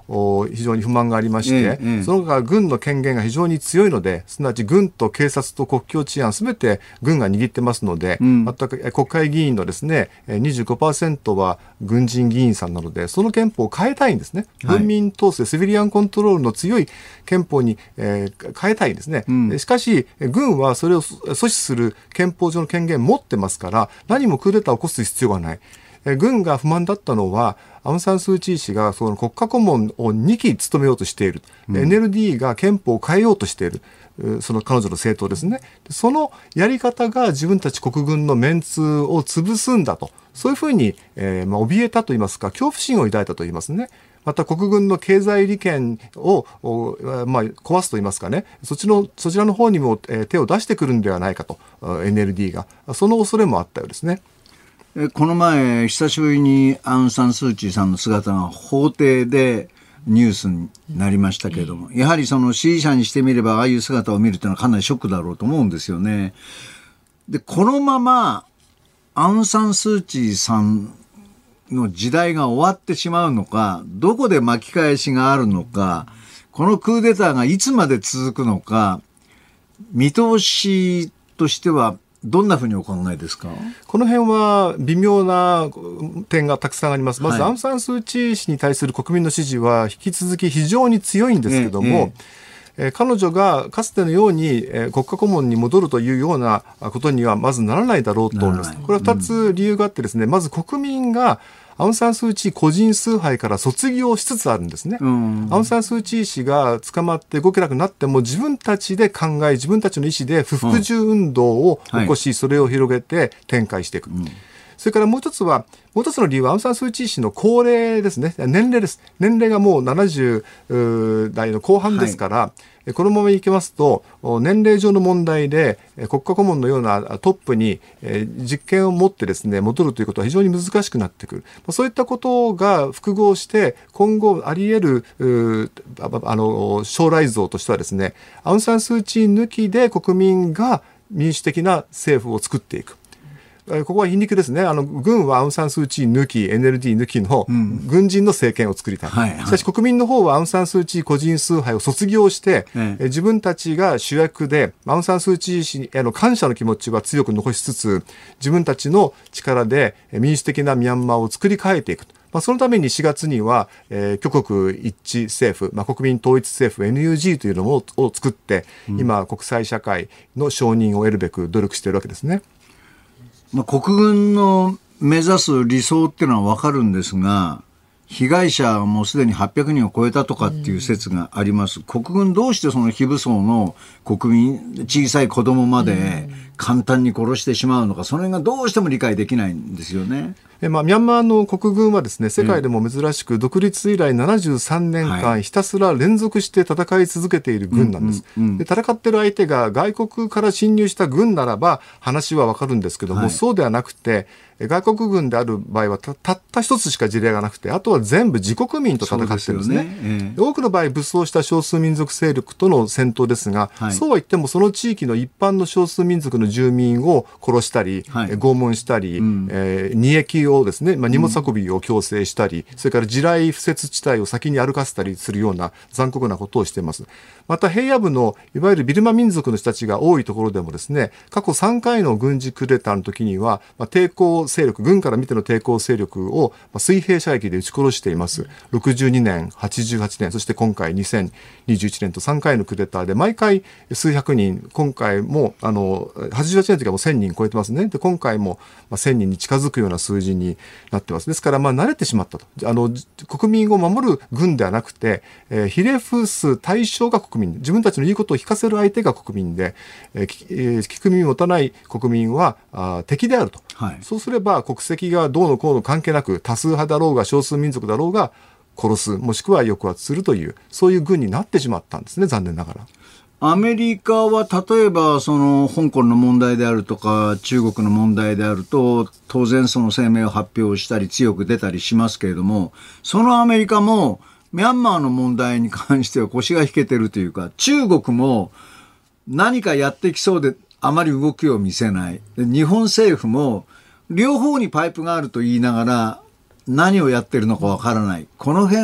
非常に不満がありまして、ええ、その他軍の権限が非常に強いので、すなわち軍と警察と国境治安すべて軍が握ってますので、うん、全く国会議員のですね にじゅうごパーセント は軍人議員さんなので、その憲法を変えたいんですね。はい、軍民統制シビリアンコントロールの強い憲法に、えー、変えたいんですね。うん、しかし軍はそれを阻止する憲法上の権限を持ってますから、何もクーデターを起こす必要がない。軍が不満だったのは、アウン・サン・スー・チー氏がその国家顧問をにき務めようとしている、うん、エヌエルディー が憲法を変えようとしている、その彼女の政党ですね。そのやり方が自分たち国軍のメンツを潰すんだと、そういうふうに、えーまあ、怯えたといいますか、恐怖心を抱いたといいますね。また国軍の経済利権を、まあ、壊すといいますかね、そっちのそちらの方にも、えー、手を出してくるんではないかと、エヌエルディー がその恐れもあったようですね。 この前久しぶりにアウン・サン・スー・チーさんの姿が法廷でニュースになりましたけれども、やはりその支持者にしてみればああいう姿を見るというのはかなりショックだろうと思うんですよね。でこのままアウン・サン・スー・チーさんの時代が終わってしまうのか、どこで巻き返しがあるのか、このクーデターがいつまで続くのか、見通しとしてはどんなふうにお考えですか？ この辺は微妙な点がたくさんあります。まず、はい、アウン・サン・スー・チー氏に対する国民の支持は引き続き非常に強いんですけども、えええー、彼女がかつてのように、えー、国家顧問に戻るというようなことにはまずならないだろうと思います。これはふたつ理由があってですね、うん、まず国民がアウン・サン・スー・チー個人崇拝から卒業しつつあるんですね。うん、アウン・サン・スー・チー氏が捕まって動けなくなっても自分たちで考え、自分たちの意思で不服従運動を起こし、うんはい、それを広げて展開していく。うん、それからもう一つは、もう一つの理由はアウン・サン・スー・チー氏の高齢ですね。年齢です。年齢がもうななじゅう代の後半ですから、はい、このままいきますと年齢上の問題で国家顧問のようなトップに実権を持ってですね戻るということは非常に難しくなってくる。そういったことが複合して今後あり得るあの将来像としてはですね、アウン・サン・スー・チー抜きで国民が民主的な政府を作っていく。ここは皮肉ですね。あの軍はアウン・サン・スー・チー抜き エヌエルディー 抜きの軍人の政権を作りたい、うんはいはい、しかし国民の方はアウン・サン・スー・チー個人崇拝を卒業して、ええ、自分たちが主役でアウン・サン・スー・チー氏への感謝の気持ちは強く残しつつ、自分たちの力で民主的なミャンマーを作り変えていく。まあ、そのためにしがつには、えー、挙国一致政府、まあ、国民統一政府 エヌユージー というのを作って、うん、今国際社会の承認を得るべく努力しているわけですね。 まあ、国軍の目指す理想っていうのは分かるんですが、被害者はもうすでにはっぴゃくにんを超えたとかっていう説があります。うん、国軍どうしてその非武装の国民、小さい子供まで簡単に殺してしまうのか、その辺がどうしても理解できないんですよね。 えまあ、ミャンマーの国軍はですね、世界でも珍しく独立以来ななじゅうさんねんかんひたすら連続して戦い続けている軍なんです。うんうんうん、で戦っている相手が外国から侵入した軍ならば話はわかるんですけども、はい、そうではなくて外国軍である場合は た, たった一つしか事例がなくて、あとは全部自国民と戦ってるんですね。ええ、多くの場合武装した少数民族勢力との戦闘ですが、はい、そうは言ってもその地域の一般の少数民族の住民を殺したり、はい、拷問したり、うんえー、二役をですね、まあ、荷物運びを強制したり、うん、それから地雷敷設地帯を先に歩かせたりするような残酷なことをしています。また平野部のいわゆるビルマ民族の人たちが多いところでもですね、過去さんかいの軍事クーデターの時には、まあ、抵抗勢力、軍から見ての抵抗勢力を、まあ、水平射撃で撃ち殺しています。ろくじゅうにねん、はちじゅうはちねん、そして今回にせんにじゅういちねんとさんかいのクーデターで毎回数百人、今回もあのはちじゅうはちねんの時はもうせんにん超えてますね。で今回も、まあ、せんにんに近づくような数字になってます。ですからまあ慣れてしまったと。あの国民を守る軍ではなくて、えー、ひれ伏す対象が国民、自分たちの言うことを聞かせる相手が国民で、えーえー、聞く耳を持たない国民はあ敵であると、はい、そうすれば国籍がどうのこうの関係なく多数派だろうが少数民族だろうが殺す、もしくは抑圧するという、そういう軍になってしまったんですね、残念ながら。 アメリカは例えばその香港の問題であるとか中国の問題であると当然その声明を発表したり強く出たりしますけれども、そのアメリカもミャンマーの問題に関しては腰が引けてるというか、中国も何かやってきそうであまり動きを見せない。で日本政府も両方にパイプがあると言いながら何をやってるのかわからない。この辺は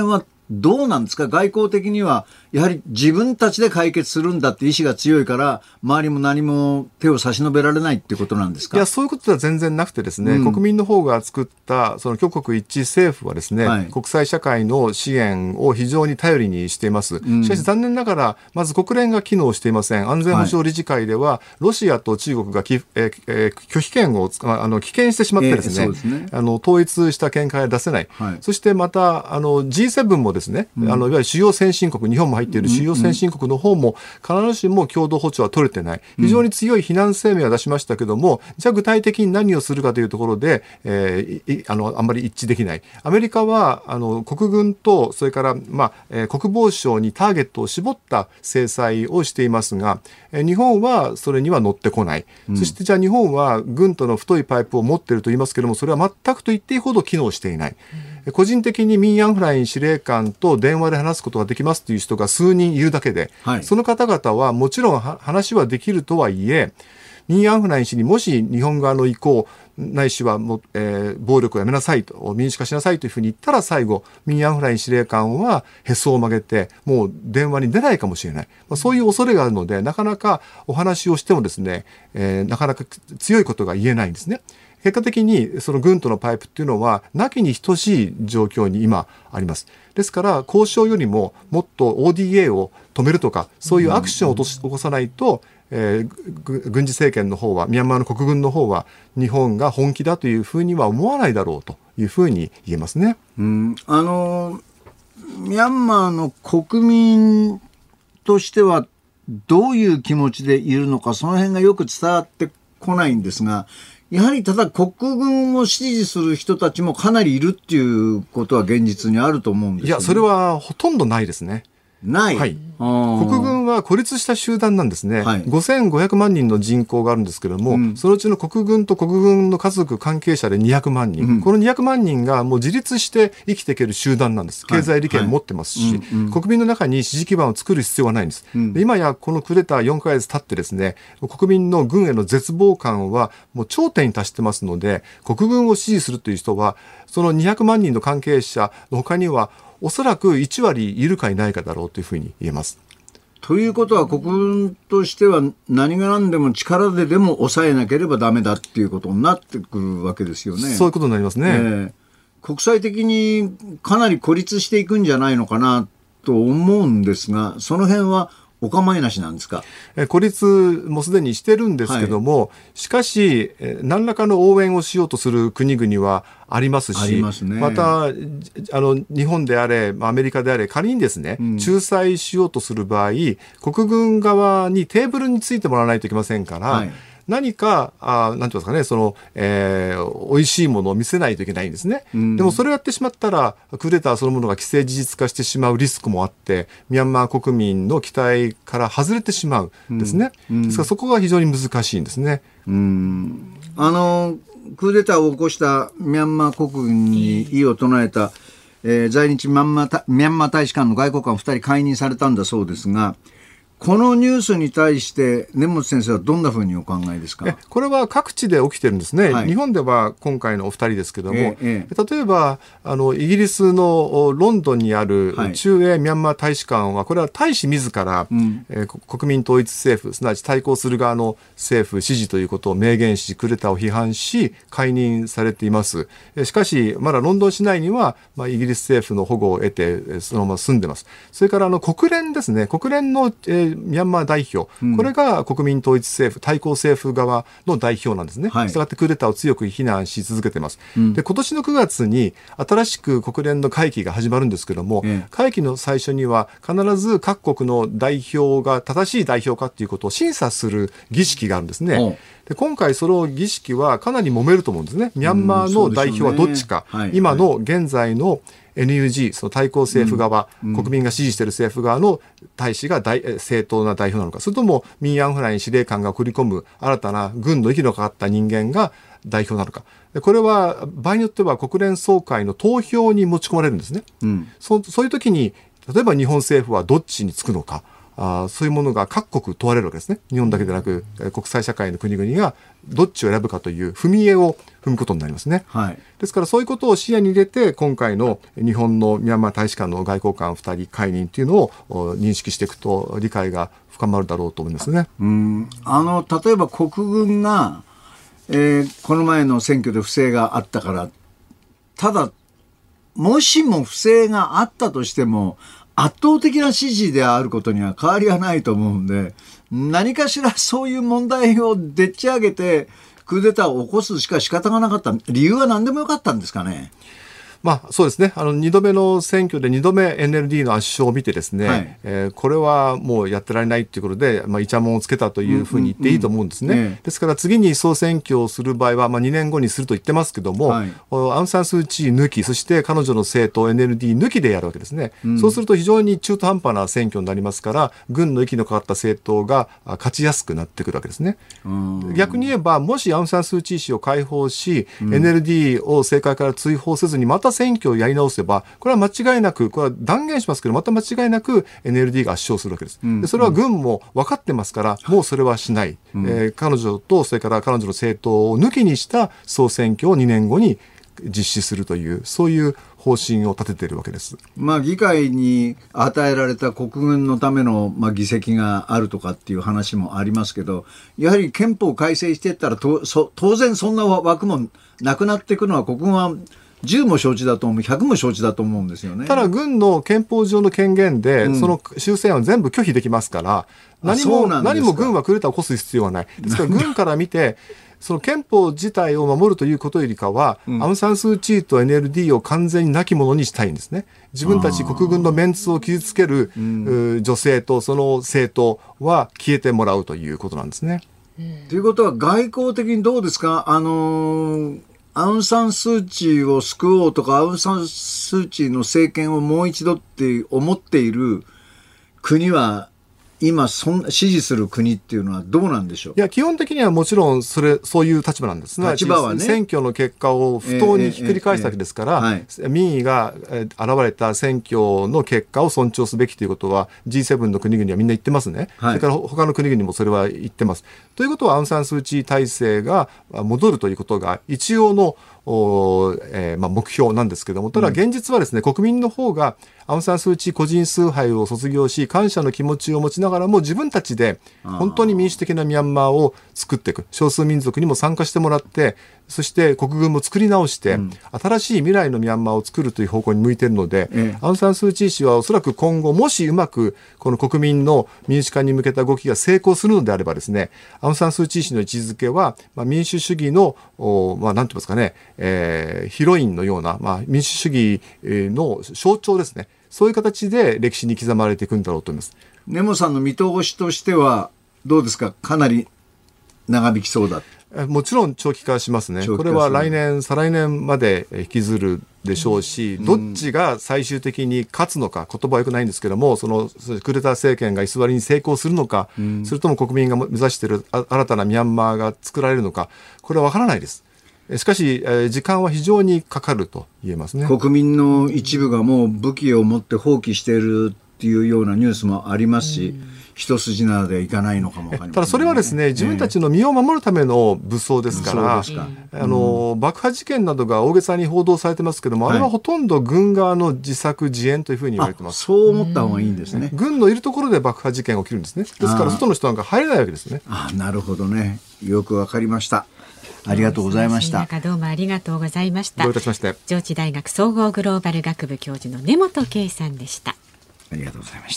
どうなんですか、外交的にはやはり自分たちで解決するんだって意志が強いから周りも何も手を差し伸べられないっていうことなんですか。 いや、そういうことでは全然なくてですね、うん、国民の方が作ったその挙国一致政府はですね、はい、国際社会の支援を非常に頼りにしています、うん、しかし残念ながらまず国連が機能していません。安全保障理事会ではロシアと中国がき、えーえー、拒否権をあの棄権してしまってですね、えー、そうですね、あの統一した見解を出せない、はい、そしてまたあの ジーセブン もですね、うん、あのいわゆる主要先進国、日本も入っている主要先進国の方も必ずしも共同歩調は取れてない、非常に強い非難声明は出しましたけども、じゃあ具体的に何をするかというところで、えー、あのあんまり一致できない。アメリカはあの国軍とそれから、まあえー、国防省にターゲットを絞った制裁をしていますが、えー、日本はそれには乗ってこない、うん、そしてじゃあ日本は軍との太いパイプを持っていると言いますけれども、それは全くと言っていいほど機能していない、うん、個人的にミン・アウン・フライン司令官と電話で話すことができますという人が数人いるだけで、はい、その方々はもちろん話はできるとはいえ、ミン・アウン・フライン氏にもし日本側の意向ないしはも、えー、暴力をやめなさいと、民主化しなさいというふうに言ったら、最後ミン・アウン・フライン司令官はへそを曲げてもう電話に出ないかもしれない、まあ、そういう恐れがあるので、なかなかお話をしてもですね、えー、なかなか強いことが言えないんですね。結果的にその軍とのパイプっていうのはなきに等しい状況に今あります。ですから交渉よりももっと オーディーエー を止めるとか、そういうアクションを起こさないと、えー、軍事政権の方は、ミャンマーの国軍の方は日本が本気だというふうには思わないだろうというふうに言えますね。 うん、あのミャンマーの国民としてはどういう気持ちでいるのか、その辺がよく伝わってこないんですが、やはりただ国軍を支持する人たちもかなりいるっていうことは現実にあると思うんですよね。 いや、それはほとんどないですね。 ない、 はい、国軍は孤立した集団なんですね、はい、ごせんごひゃくまんにんの人口があるんですけれども、うん、そのうちの国軍と国軍の家族関係者でにひゃくまんにん、うん、このにひゃくまんにんがもう自立して生きていける集団なんです。経済利権を持ってますし、はいはいうんうん、国民の中に支持基盤を作る必要はないんです、うん、で今やこのクーデターよんかげつ経ってですね、国民の軍への絶望感はもう頂点に達してますので、国軍を支持するという人はそのにひゃくまんにんの関係者の他にはおそらくいちわりいるかいないかだろうというふうに言えます。 ということは国軍としては何が何でも力ででも抑えなければダメだっていうことになってくるわけですよね。 そういうことになりますね、えー、 国際的にかなり孤立していくんじゃないのかなと思うんですが、その辺はお構いなしなんですか。 え孤立もすでにしてるんですけども、はい、しかし何らかの応援をしようとする国々はありますし、 ありますね、 またあの日本であれアメリカであれ仮にですね、うん、仲裁しようとする場合、国軍側にテーブルについてもらわないといけませんから、はい、何かあなんていうんですかね、その、えー、美味しいものを見せないといけないんですね、うん、でもそれをやってしまったらクーデターそのものが既成事実化してしまうリスクもあって、ミャンマー国民の期待から外れてしまうんですね、うん、ですからそこが非常に難しいんですね。 うん、あのクーデターを起こしたミャンマー国軍に異を唱えた、えー、在日ミャンマー、ミャンマー大使館の外交官ふたり解任されたんだそうですが、このニュースに対して根本先生はどんなふうにお考えですか。 えこれは各地で起きてるんですね、はい、日本では今回のお二人ですけども、ええ、例えばあのイギリスのロンドンにある駐英ミャンマー大使館は、これは大使自ら、うんえー、国民統一政府すなわち対抗する側の政府支持ということを明言し、クーデターを批判し解任されています。しかしまだロンドン市内には、まあ、イギリス政府の保護を得てそのまま住んでます。それからあの国連ですね、国連の、えーミャンマー代表、うん、これが国民統一政府対抗政府側の代表なんですね。したがってクーデターを強く非難し続けています、うん、で今年のくがつに新しく国連の会期が始まるんですけども、うん、会期の最初には必ず各国の代表が正しい代表かということを審査する儀式があるんですね、うん、で今回その儀式はかなり揉めると思うんですね。ミャンマーの代表はどっちか、うんねはい、今の現在のエヌユージー、その対抗政府側、うん、国民が支持している政府側の大使が大正当な代表なのか、それともミン・アウン・フライン司令官が送り込む新たな軍の息のかかった人間が代表なのか、これは場合によっては国連総会の投票に持ち込まれるんですね、うん、そ, そういう時に例えば日本政府はどっちにつくのか、 あそういうものが各国問われるわけですね。日本だけでなく国際社会の国々がどっちを選ぶかという踏み絵を踏むことになりますね、はい、ですからそういうことを視野に入れて今回の日本のミャンマー大使館の外交官ふたり解任というのを認識していくと理解が深まるだろうと思いますね。 うんあの例えば国軍が、えー、この前の選挙で不正があったからただもしも不正があったとしても圧倒的な支持であることには変わりはないと思うんで何かしらそういう問題をでっち上げてクーデターを起こすしか仕方がなかった理由は何でもよかったんですかね。 まあ、そうですね。あの、二度目の選挙で二度目 エヌエルディー の圧勝を見てですね、はい、えー、これはもうやってられないということで、まあ、イチャモンをつけたというふうに言っていいと思うんですね。うんうんうん、ですから次に総選挙をする場合は、まあ、にねんごにすると言ってますけども、はい、アウンサンスーチー抜き、そして彼女の政党 エヌエルディー 抜きでやるわけですね。うん、そうすると非常に中途半端な選挙になりますから、軍の息のかかった政党が勝ちやすくなってくるわけですね。うん、逆に言えば、もしアウンサンスーチー氏を解放し、うん、エヌエルディー を政界から追放せずにまた選挙をやり直すせばこれは間違いなくこれは断言しますけどまた間違いなく エヌエルディー が圧勝するわけです、うん、でそれは軍も分かってますからもうそれはしない、うん、えー、彼女とそれから彼女の政党を抜きにした総選挙をにねんごに実施するというそういう方針を立てているわけです。 まあ、議会に与えられた国軍のための、まあ、議席があるとかっていう話もありますけどやはり憲法改正していったらとそ当然そんな枠もなくなっていくのは国軍はじゅうも承知だと思うひゃくも承知だと思うんですよね。 ただ軍の憲法上の権限で、うん、その修正案を全部拒否できますから何も何も軍はクーデターを起こす必要はない。ですから軍から見てその憲法自体を守るということよりかは、うん、アウンサンスーチーと エヌエルディー を完全に亡き者にしたいんですね。自分たち国軍のメンツを傷つける、うん、女性とその政党は消えてもらうということなんですね。 と、うん、いうことは外交的にどうですか。あのーアウンサンスーチーを救おうとかアウンサンスーチーの政権をもう一度って思っている国は今そん支持する国っていうのはどうなんでしょう。 いや基本的にはもちろんそれそういう立場なんですが、立場はね、選挙の結果を不当にひっくり返したわけですから、民意が現れた選挙の結果を尊重すべきということは ジーセブン の国々はみんな言ってますね、はい、それから他の国々もそれは言ってます。ということはアウンサンスーチー体制が戻るということが一応のえーまあ、目標なんですけども、ただ現実はですね、うん、国民の方がアウンサンスーチー個人崇拝を卒業し感謝の気持ちを持ちながらも自分たちで本当に民主的なミャンマーを作っていく、少数民族にも参加してもらってそして国軍も作り直して、うん、新しい未来のミャンマーを作るという方向に向いているので、ええ、アウンサンスーチー氏はおそらく今後もしうまくこの国民の民主化に向けた動きが成功するのであればですね、アウンサンスーチー氏の位置づけは、まあ、民主主義の、まあ、なんて言いますかね、えー、ヒロインのような、まあ、民主主義の象徴ですね。そういう形で歴史に刻まれていくんだろうと思います。 根本さんの見通しとしてはどうですか。かなり長引きそうだ。 もちろん長期化しますね。これは来年再来年まで引きずるでしょうし、うん、どっちが最終的に勝つのか、言葉はよくないんですけども、そのクーデター政権が居座りに成功するのか、うん、それとも国民が目指している新たなミャンマーが作られるのか、これは分からないです。しかし、えー、時間は非常にかかると言えますね。 国民の一部がもう武器を持って放棄しているっていうようなニュースもありますし、うん、一筋縄でいかないのかもわかりませんね。 ただそれはですね、自分たちの身を守るための武装ですから、うん、あの爆破事件などが大げさに報道されてますけども、はい、あれはほとんど軍側の自作自演というふうに言われてます。 そう思った方がいいんですね。 軍のいるところで爆破事件が起きるんですね。ですから外の人なんか入れないわけですね。 ああ、なるほどね。よくわかりました。ありがとうございました。 どうもありがとうございました。 どういたしまして。 上智大学総合グローバル学部教授の根本圭さんでした。 ありがとうございました。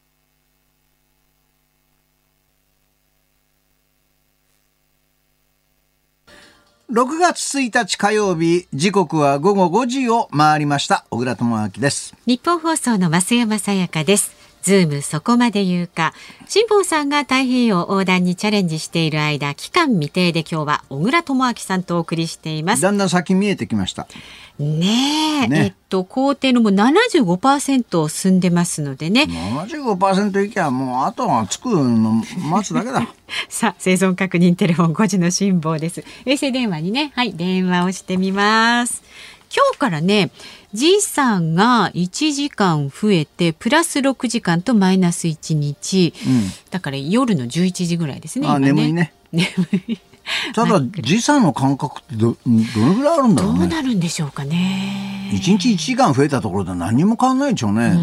ろくがつついたち火曜日、時刻はごごごじを回りました。小倉智昭です。 日本放送の増山さやかです。ズームそこまで言うか。辛坊さんが太平洋横断にチャレンジしている間、期間未定で今日は小倉智昭さんとお送りしています。 だんだん先見えてきましたねえ、ねえっと工程のもう ななじゅうごパーセント 進んでますのでね。 ななじゅうごパーセント いきゃもうあとはつくの待つだけださあ生存確認テレフォンごじの辛坊です。衛星電話にね、はい、電話をしてみます。 今日からね時差がいちじかん増えてプラスろくじかんとマイナスいちにち、うん、だから夜のじゅういちじぐらいですね。 あ、 今ね眠いね。 眠い。 ただ時差の感覚って ど, どれぐらいあるんだろうね。 どうなるんでしょうかね。 いちにちいちじかん増えたところで何も変わんないでしょうね。うん、うん、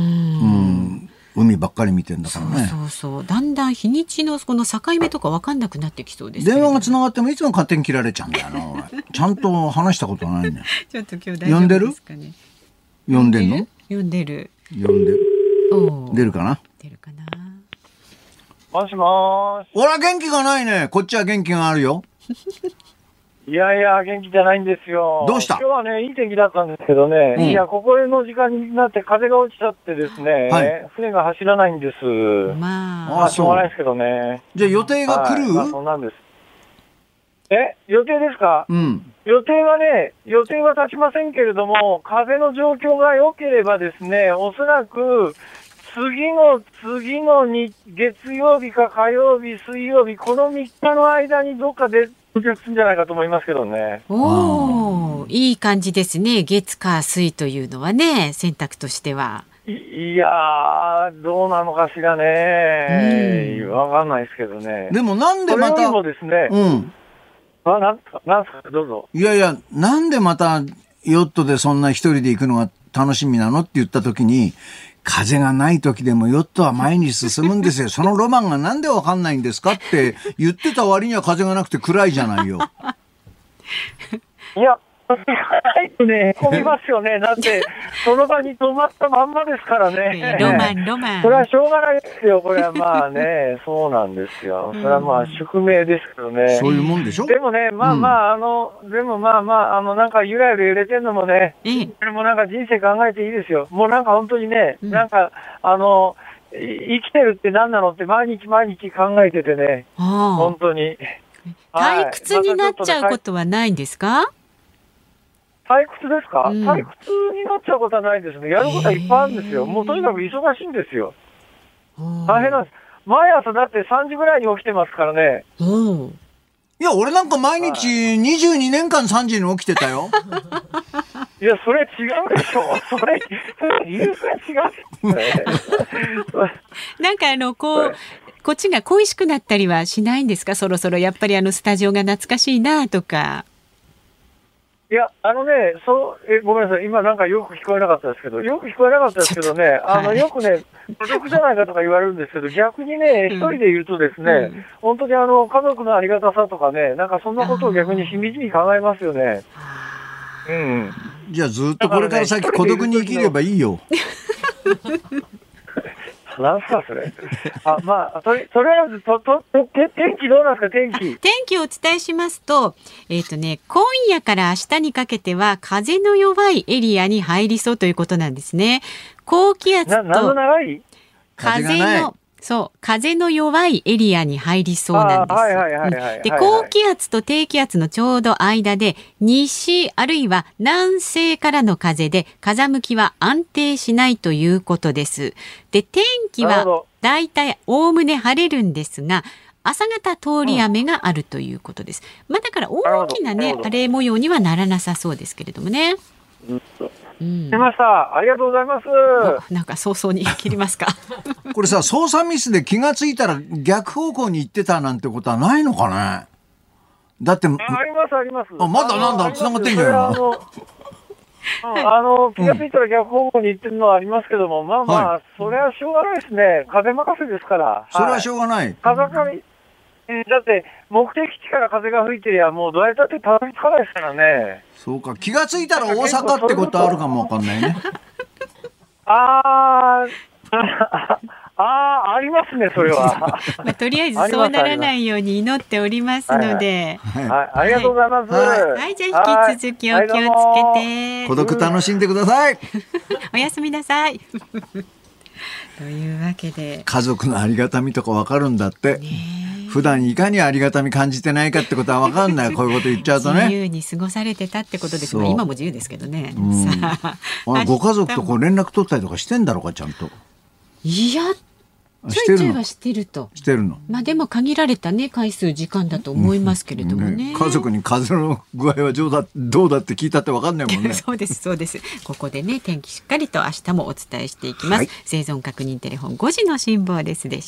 海ばっかり見てんだからね。 そうそうそう。だんだん日にちのこの境目とか分かんなくなってきそうです、 ね。電話がつながってもいつも勝手に切られちゃうんだよな。ちゃんと話したことないね。 ちょっと今日大丈夫ですかね。 呼んでる？呼んでんの？ 呼んでる。 呼んでる。出るかな？ 出るかな。 もしもーし。 ほら元気がないね。こっちは元気があるよ。 いやいや、元気じゃないんですよ。 どうした？ 今日はね、いい天気だったんですけどね、うん、いや、ここへの時間になって風が落ちちゃってですね、はい、船が走らないんです。 まあ、 まあ、しょうがないですけどね。 じゃあ予定が来る？ はい、まあ、そうなんです。え、予定ですか？ うん。 予定はね、予定は立ちませんけれども、風の状況が良ければですね、おそらく、次の次のに月曜日か火曜日、水曜日、このみっかの間にどっかで到着するんじゃないかと思いますけどね。 おー、いい感じですね。月火水というのはね、選択としては。 い, いやー、どうなのかしらね。わかんないですけどね。 でもなんでまた。 それよりもですね。 うん。 あ、なんすか、なんすか、どうぞ。 いやいや、なんでまたヨットでそんな一人で行くのが楽しみなのって言った時に、風がない時でもヨットは前に進むんですよ。そのロマンがなんでわかんないんですかって言ってた割には風がなくて暗いじゃないよ。 いや、ないとね、混みますよね。だって、その場に止まったまんまですからね。 ロマン、ロマン。 それはしょうがないですよ。これはまあね、そうなんですよ。それはまあ宿命ですけどね。 そういうもんでしょ？ でもね、まあまあ、うん、あの、でもまあまあ、あの、なんかゆらゆら揺れてるのもね、 うん、 それもなんか人生考えていいですよ。もうなんか本当にね、うん、なんか、あの、生きてるって何なのって毎日毎日考えててね、本当に。 退屈になっちゃうことはないんですか？ 退屈ですか？ うん、 退屈になっちゃうことはないですね。やることはいっぱいあるんですよ。もうとにかく忙しいんですよ。大変なんです。毎朝だってさんじぐらいに起きてますからね。 いや、俺なんか毎日にじゅうにねんかんさんじに起きてたよ。 いや、それ違うでしょ。それ、それ理由が違う、ね。 なんかあの、こう、こっちが恋しくなったりはしないんですか？そろそろやっぱりあのスタジオが懐かしいなとか。 いや、あのね、そう、え、ごめんなさい。今なんかよく聞こえなかったですけど、よく聞こえなかったですけどね、あの、よくね、孤独じゃないかとか言われるんですけど、逆にね、一人でいるとですね、うん、本当にあの、家族のありがたさとかね、なんかそんなことを逆にしみじみ考えますよね。うん。 じゃあずっとこれから先孤独に生きればいいよ。 なんすかそれ。あ、まあ、とり、とりあえず、と、と、と、天気どうなんですか、天気。 天気をお伝えしますと、えっとね、今夜から明日にかけては風の弱いエリアに入りそうということなんですね。高気圧と、 な、なんの長い？ 風の、そう、風の弱いエリアに入りそうなんです。 はいはいはいはい、 で、高気圧と低気圧のちょうど間で、西あるいは南西からの風で、風向きは安定しないということです。で、天気はだいたいおおむね晴れるんですが、朝方通り雨があるということです。うん、まあだから大きなね、荒れ模様にはならなさそうですけれどもね。 うんうん、出ました。ありがとうございます。 なんか早々に切りますか。 これさ、操作ミスで気がついたら逆方向に行ってたなんてことはないのかね。だってあ、 ありますあります。 あ、まだなんだ、繋がってんじゃないの。 あの、気がついたら逆方向に行ってるのはありますけども、まあまあ、はい、それはしょうがないですね。風任せですから。 それはしょうがない。はい、 風上、だって目的地から風が吹いてりゃもうどうやったってたどり着かないですからね。 そうか、気がついたら大阪ってことあるかもわかんないね。 あーあーありますね、それは。 まあ、とりあえずそうならないように祈っておりますので、 はいはいはい、ありがとうございます。はい、 はい、じゃあ引き続きお気をつけて、 孤独楽しんでください。 おやすみなさい。というわけで家族のありがたみとかわかるんだって。ね、普段いかにありがたみ感じてないかってことは分かんない。こういうこと言っちゃうとね。 自由に過ごされてたってことです。まあ、今も自由ですけどね。 うん、さあご家族とこう連絡取ったりとかしてんだろうか、ちゃんと。 いやちょいちょいはしてると。 してるの。 まあでも限られたね回数時間だと思いますけれどもね。うんね、 家族に風の具合はどうだどうだって聞いたって分かんないもんね。 そうですそうです。ここでね天気しっかりと明日もお伝えしていきます。はい、生存確認テレフォンごじの辛抱ですでした。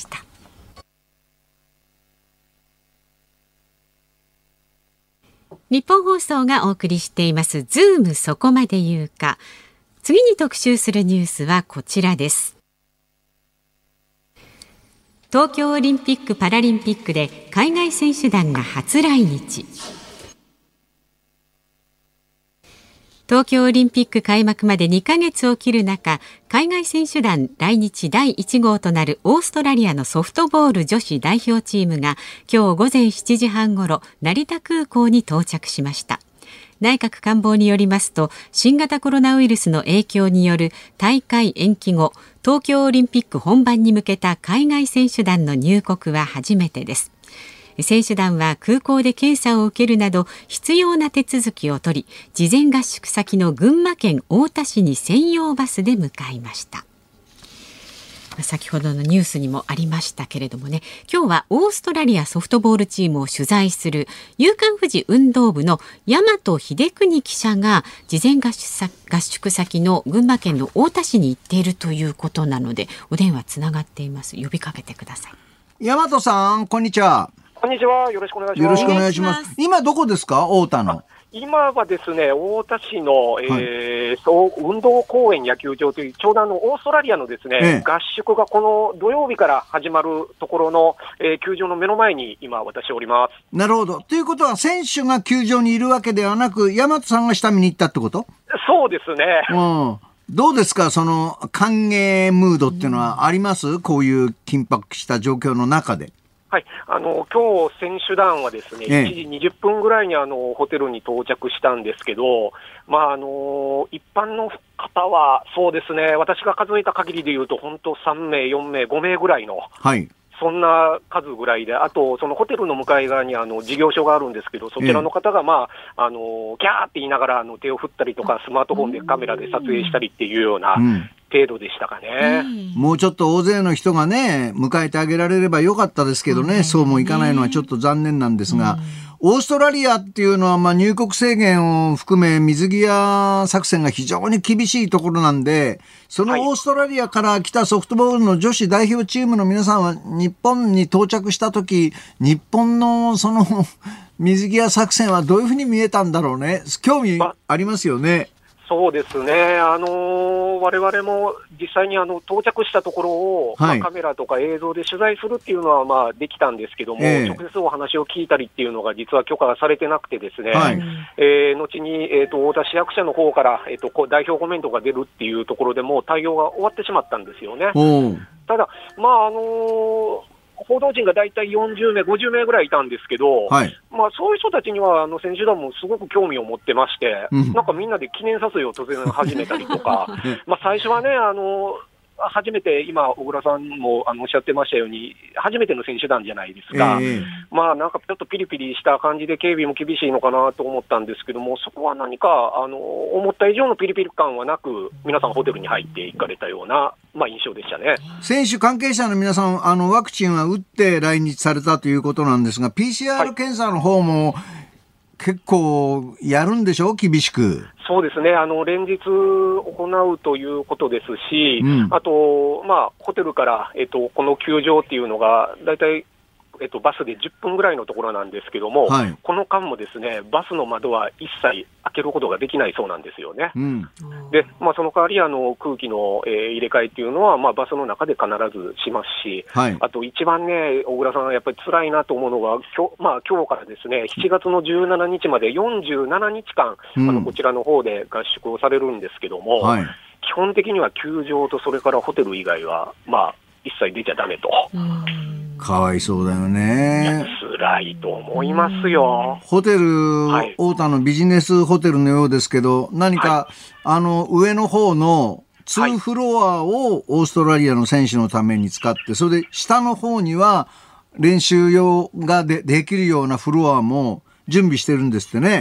日本放送がお送りしていますズームそこまで言うか。次に特集するニュースはこちらです。東京オリンピック・パラリンピックで海外選手団が初来日。東京オリンピック開幕までにかげつを切る中、海外選手団来日だいいち号となるオーストラリアのソフトボール女子代表チームが今日午前しちじはんごろ成田空港に到着しました。内閣官房によりますと、新型コロナウイルスの影響による大会延期後、東京オリンピック本番に向けた海外選手団の入国は初めてです。選手団は空港で検査を受けるなど必要な手続きを取り、事前合宿先の群馬県太田市に専用バスで向かいました。先ほどのニュースにもありましたけれどもね、今日はオーストラリアソフトボールチームを取材する夕刊フジ運動部の大和秀邦記者が事前合宿、合宿先の群馬県の太田市に行っているということなので、お電話つながっています。呼びかけてください。 大和さん、こんにちは。 こんにちは。よろしくお願いします。 よろしくお願いします。今どこですか、太田の。 今はですね、太田市の、えーはい、運動公園野球場という、ちょうどあのオーストラリアのですね、ええ、合宿がこの土曜日から始まるところの、えー、球場の目の前に今、私おります。 なるほど。ということは、選手が球場にいるわけではなく、大和さんが下見に行ったってこと？ そうですね。 うん。どうですか、その歓迎ムードっていうのはあります？うん、こういう緊迫した状況の中で。 はい、あの今日選手団はですね、ええ、いちじにじゅっぷんぐらいにあのホテルに到着したんですけど、まあ、あの一般の方はそうですね、私が数えた限りでいうと本当さんめいよんめいごめいぐらいの、はい、そんな数ぐらいで、あとそのホテルの向かい側にあの事業所があるんですけど、そちらの方が、まあ、あのキャーって言いながらあの手を振ったりとか、スマートフォンでカメラで撮影したりっていうような、うん程度でしたかね。 もうちょっと大勢の人がね迎えてあげられればよかったですけどね、うん、そうもいかないのはちょっと残念なんですが、うん、オーストラリアっていうのはまあ入国制限を含め水際作戦が非常に厳しいところなんで、そのオーストラリアから来たソフトボールの女子代表チームの皆さんは日本に到着した時、日本のその水際作戦はどういうふうに見えたんだろうね。興味ありますよね。 そうですね、あのー、我々も実際にあの到着したところを、はい、まあ、カメラとか映像で取材するっていうのはまあできたんですけども、えー、直接お話を聞いたりっていうのが実は許可がされてなくてですね、はい、えー、後に、えー、と太田市役所の方から、えー、と代表コメントが出るっていうところでもう対応が終わってしまったんですよね。ただ、まああのー報道陣がだいたいよんじゅうめい、ごじゅうめいぐらいいたんですけど、はい、まあ、そういう人たちにはあの選手団もすごく興味を持ってまして、うん、なんかみんなで記念撮影を突然始めたりとか、まあ最初はね、あの初めて、今、小倉さんもあのおっしゃってましたように、初めての選手団じゃないですか、えー、まあなんかちょっとピリピリした感じで、警備も厳しいのかなと思ったんですけども、そこは何かあの思った以上のピリピリ感はなく、皆さん、ホテルに入っていかれたような、まあ、印象でしたね。 選手、関係者の皆さん、あのワクチンは打って来日されたということなんですが、ピーシーアール 検査の方も、はい、結構やるんでしょう、厳しく。 そうですね、あの連日行うということですし、うん、あと、まあ、ホテルから、えっと、この球場っていうのが、だいたい、えっと、バスでじゅっぷんぐらいのところなんですけども、はい、この間もですね、バスの窓は一切開けることができないそうなんですよね。うん、で、まあ、その代わりあの空気の、えー、入れ替えっていうのは、まあ、バスの中で必ずしますし、はい、あと一番ね、小倉さん、やっぱり辛いなと思うのが、今日、まあ、今日からですね、しちがつのじゅうしちにちまでよんじゅうななにちかん、うん、あのこちらの方で合宿をされるんですけども、はい、基本的には球場とそれからホテル以外は、まあ、一切出ちゃダメと。 かわいそうだよね。 辛いと思いますよ。 ホテル、はい、太田のビジネスホテルのようですけど、何か、はい、あの上の方のにフロアをオーストラリアの選手のために使って、それで下の方には練習用が で, できるようなフロアも準備してるんですってね。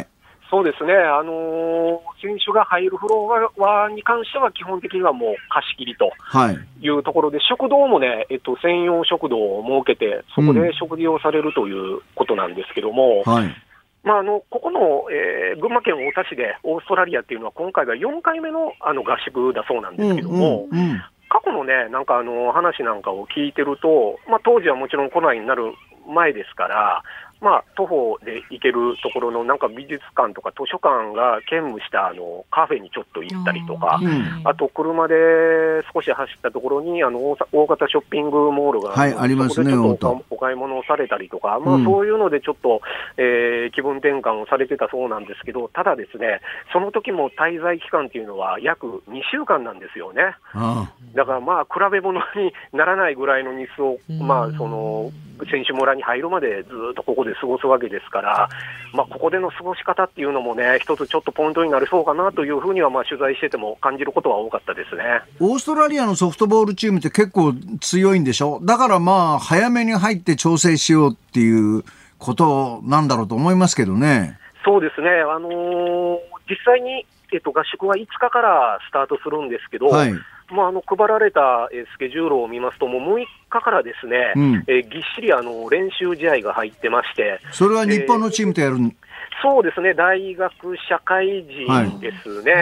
そうですね、あのー、選手が入るフロアに関しては基本的にはもう貸し切りというところで、はい、食堂もね、えっと、専用食堂を設けて、そこで食事をされるということなんですけども、うん、はい、まあ、あのここの、えー、群馬県太田市でオーストラリアっていうのは今回がよんかいめの、あの合宿だそうなんですけども、うんうんうん、過去のね、なんかあの話なんかを聞いてると、まあ、当時はもちろん来ないになる前ですから、まあ、徒歩で行けるところのなんか美術館とか図書館が兼務したあのカフェにちょっと行ったりとか、うん、あと車で少し走ったところにあの 大, 大型ショッピングモールが、 はい、ありますね、 そこでちょっと お, お買い物をされたりとか、まあ、そういうのでちょっと、えー、気分転換をされてたそうなんですけど、ただですね、その時も滞在期間っていうのは約にしゅうかんなんですよね。ああ、だからまあ比べ物にならないぐらいの日数を、まあ、その選手村に入るまでずっとここで過ごすわけですから、まあ、ここでの過ごし方っていうのもね、一つちょっとポイントになりそうかなというふうには、まあ取材してても感じることは多かったですね。 オーストラリアのソフトボールチームって結構強いんでしょ。だからまあ早めに入って調整しようっていうことなんだろうと思いますけどね。 そうですね、あのー、実際に、えっと、合宿はいつかからスタートするんですけど、はい、まあ、あの配られたスケジュールを見ますと、もうむいかからですね、うん、えー、ぎっしりあの練習試合が入ってまして、 それは日本のチームとやるん、 えー、そうですね、大学、社会人ですね、はい、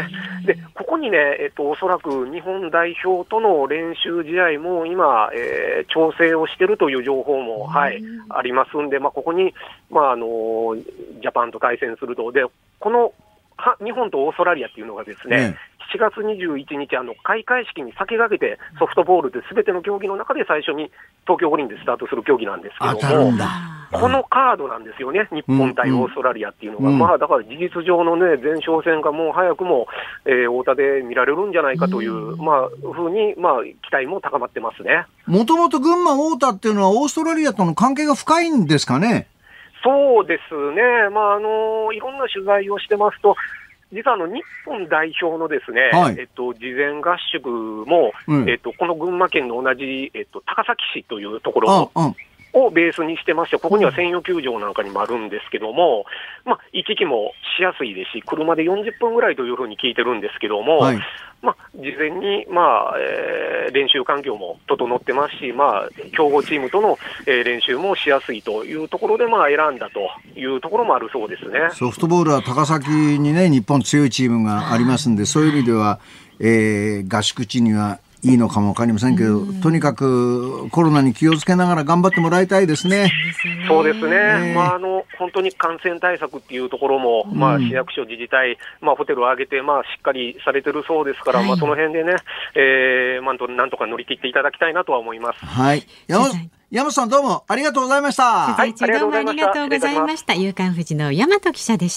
でここにね、えっと、おそらく日本代表との練習試合も今、えー、調整をしているという情報も、はい、ありますんで、まあ、ここに、まあ、あのジャパンと対戦すると、でこの日本とオーストラリアっていうのがですね、ね、しがつにじゅういちにち、あの開会式に先駆けてソフトボールで全ての競技の中で最初に東京五輪でスタートする競技なんですけども、 当たるんだ、 このカードなんですよね、日本対オーストラリアっていうのが、うんうん、まあ、だから事実上の、ね、前哨戦がもう早くも、えー、太田で見られるんじゃないかという、うん、まあ、ふうに、まあ、期待も高まってますね。 もともと群馬太田っていうのはオーストラリアとの関係が深いんですかね。 そうですね、まあ、あのいろんな取材をしてますと、実はあの日本代表のですね、はい、えっと、事前合宿も、うん、えっと、この群馬県の同じ、えっと、高崎市というところをベースにしてまして、ここには専用球場なんかにもあるんですけども、まあ、行き来もしやすいですし、車でよんじゅっぷんぐらいというふうに聞いてるんですけども、はい、まあ、事前に、まあえー、練習環境も整ってますし、まあ、強豪チームとの、えー、練習もしやすいというところで、まあ、選んだというところもあるそうですね。 ソフトボールは高崎にね、日本強いチームがありますんで、そういう意味では、えー、合宿地にはいいのかもわかりませんけど、うん、とにかくコロナに気をつけながら頑張ってもらいたいですね。 そうですね、えーまあ、あの本当に感染対策っていうところも、うん、まあ、市役所、自治体、まあ、ホテルを挙げて、まあ、しっかりされてるそうですから、はい、まあ、その辺でね、えーまあ、なんとか乗り切っていただきたいなとは思います。 はい、山山さんどうもありがとうございました。 取材中どうもありがとうございました。夕刊フジの大和記者でした。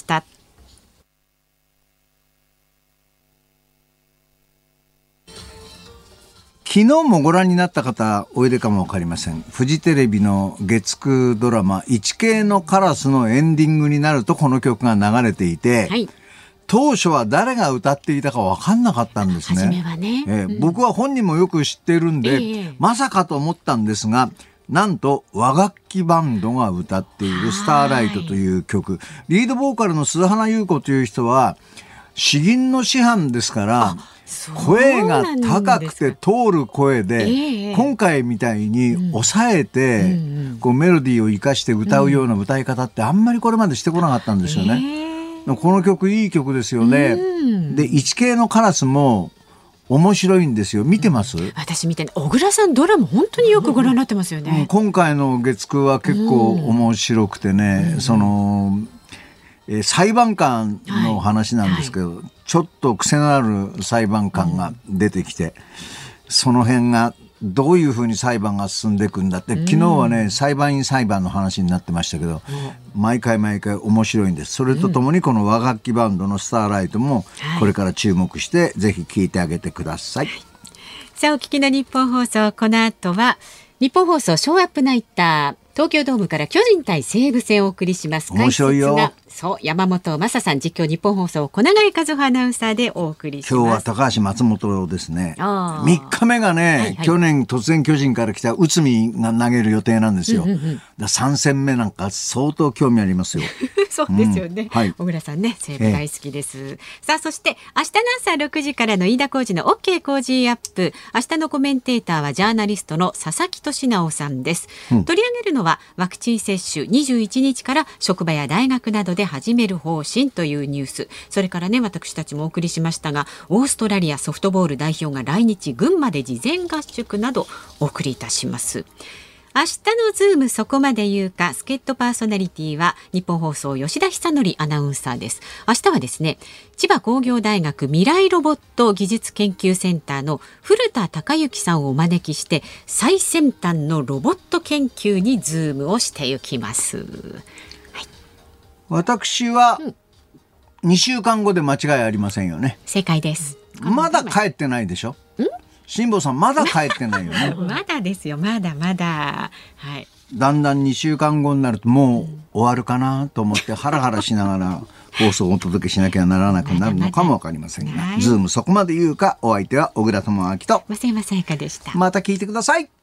昨日もご覧になった方おいでかもわかりません。フジテレビの月くドラマイチケイのカラスのエンディングになるとこの曲が流れていて、はい、当初は誰が歌っていたか分かんなかったんですね。 初めはね、 えーうん、僕は本人もよく知ってるんで、えー、まさかと思ったんですが、なんと和楽器バンドが歌っているスターライトという曲、リードボーカルの鈴花優子という人は詩吟の師範ですから、声が高くて通る声で、えー、今回みたいに抑えて、うん、こうメロディーを生かして歌うような歌い方ってあんまりこれまでしてこなかったんですよね、えー、この曲いい曲ですよね、うん、でイチケイのカラスも面白いんですよ。見てます？ 私見て、小倉さんドラマ本当によくご覧になってますよね、うん、 今回の月くは結構面白くてね、うん、そのえー、裁判官の話なんですけど、はいはい、ちょっと癖のある裁判官が出てきて、うん、その辺がどういうふうに裁判が進んでいくんだって、うん、昨日はね裁判員裁判の話になってましたけど、うん、毎回毎回面白いんです。それとともにこの和楽器バンドのスターライトもこれから注目して、はい、ぜひ聴いてあげてください。 さあ、お聞きの日本放送、この後は日本放送ショーアップナイター、東京ドームから巨人対西武戦をお送りします。 面白いよ。 そう、山本昌さん、実況日本放送小永井和穂アナウンサーでお送りします。 今日は高橋松本ですね。みっかめがね、はいはい、去年突然巨人から来た内海が投げる予定なんですよ、うんうんうん、ださん戦目なんか相当興味ありますよ。 そうですよね、うんはい、小倉さんね西武大好きです、えー、さあそして明日の朝ろくじからの飯田浩司の OK 工事アップ、明日のコメンテーターはジャーナリストの佐々木俊直さんです、うん、取り上げるのはワクチン接種にじゅういちにちから職場や大学などで始める方針というニュース、それからね私たちもお送りしましたがオーストラリアソフトボール代表が来日、群馬で事前合宿などお送りいたします。明日のズームそこまで言うか、助っ人パーソナリティは日本放送吉田久典アナウンサーです。明日はですね、千葉工業大学未来ロボット技術研究センターの古田孝之さんをお招きして最先端のロボット研究にズームをしていきます、はい、 私はにしゅうかんごで間違いありませんよね。 正解です。 まだ帰ってないでしょ。ん辛坊さんまだ帰ってないよね。 まだですよ、まだまだ、はい、 だんだんにしゅうかんごになるともう終わるかなと思ってハラハラしながら放送をお届けしなきゃならなくなるのかもわかりませんが、ズームそこまで言うか、お相手は小倉智昭と増山さやかでした。 また聞いてください。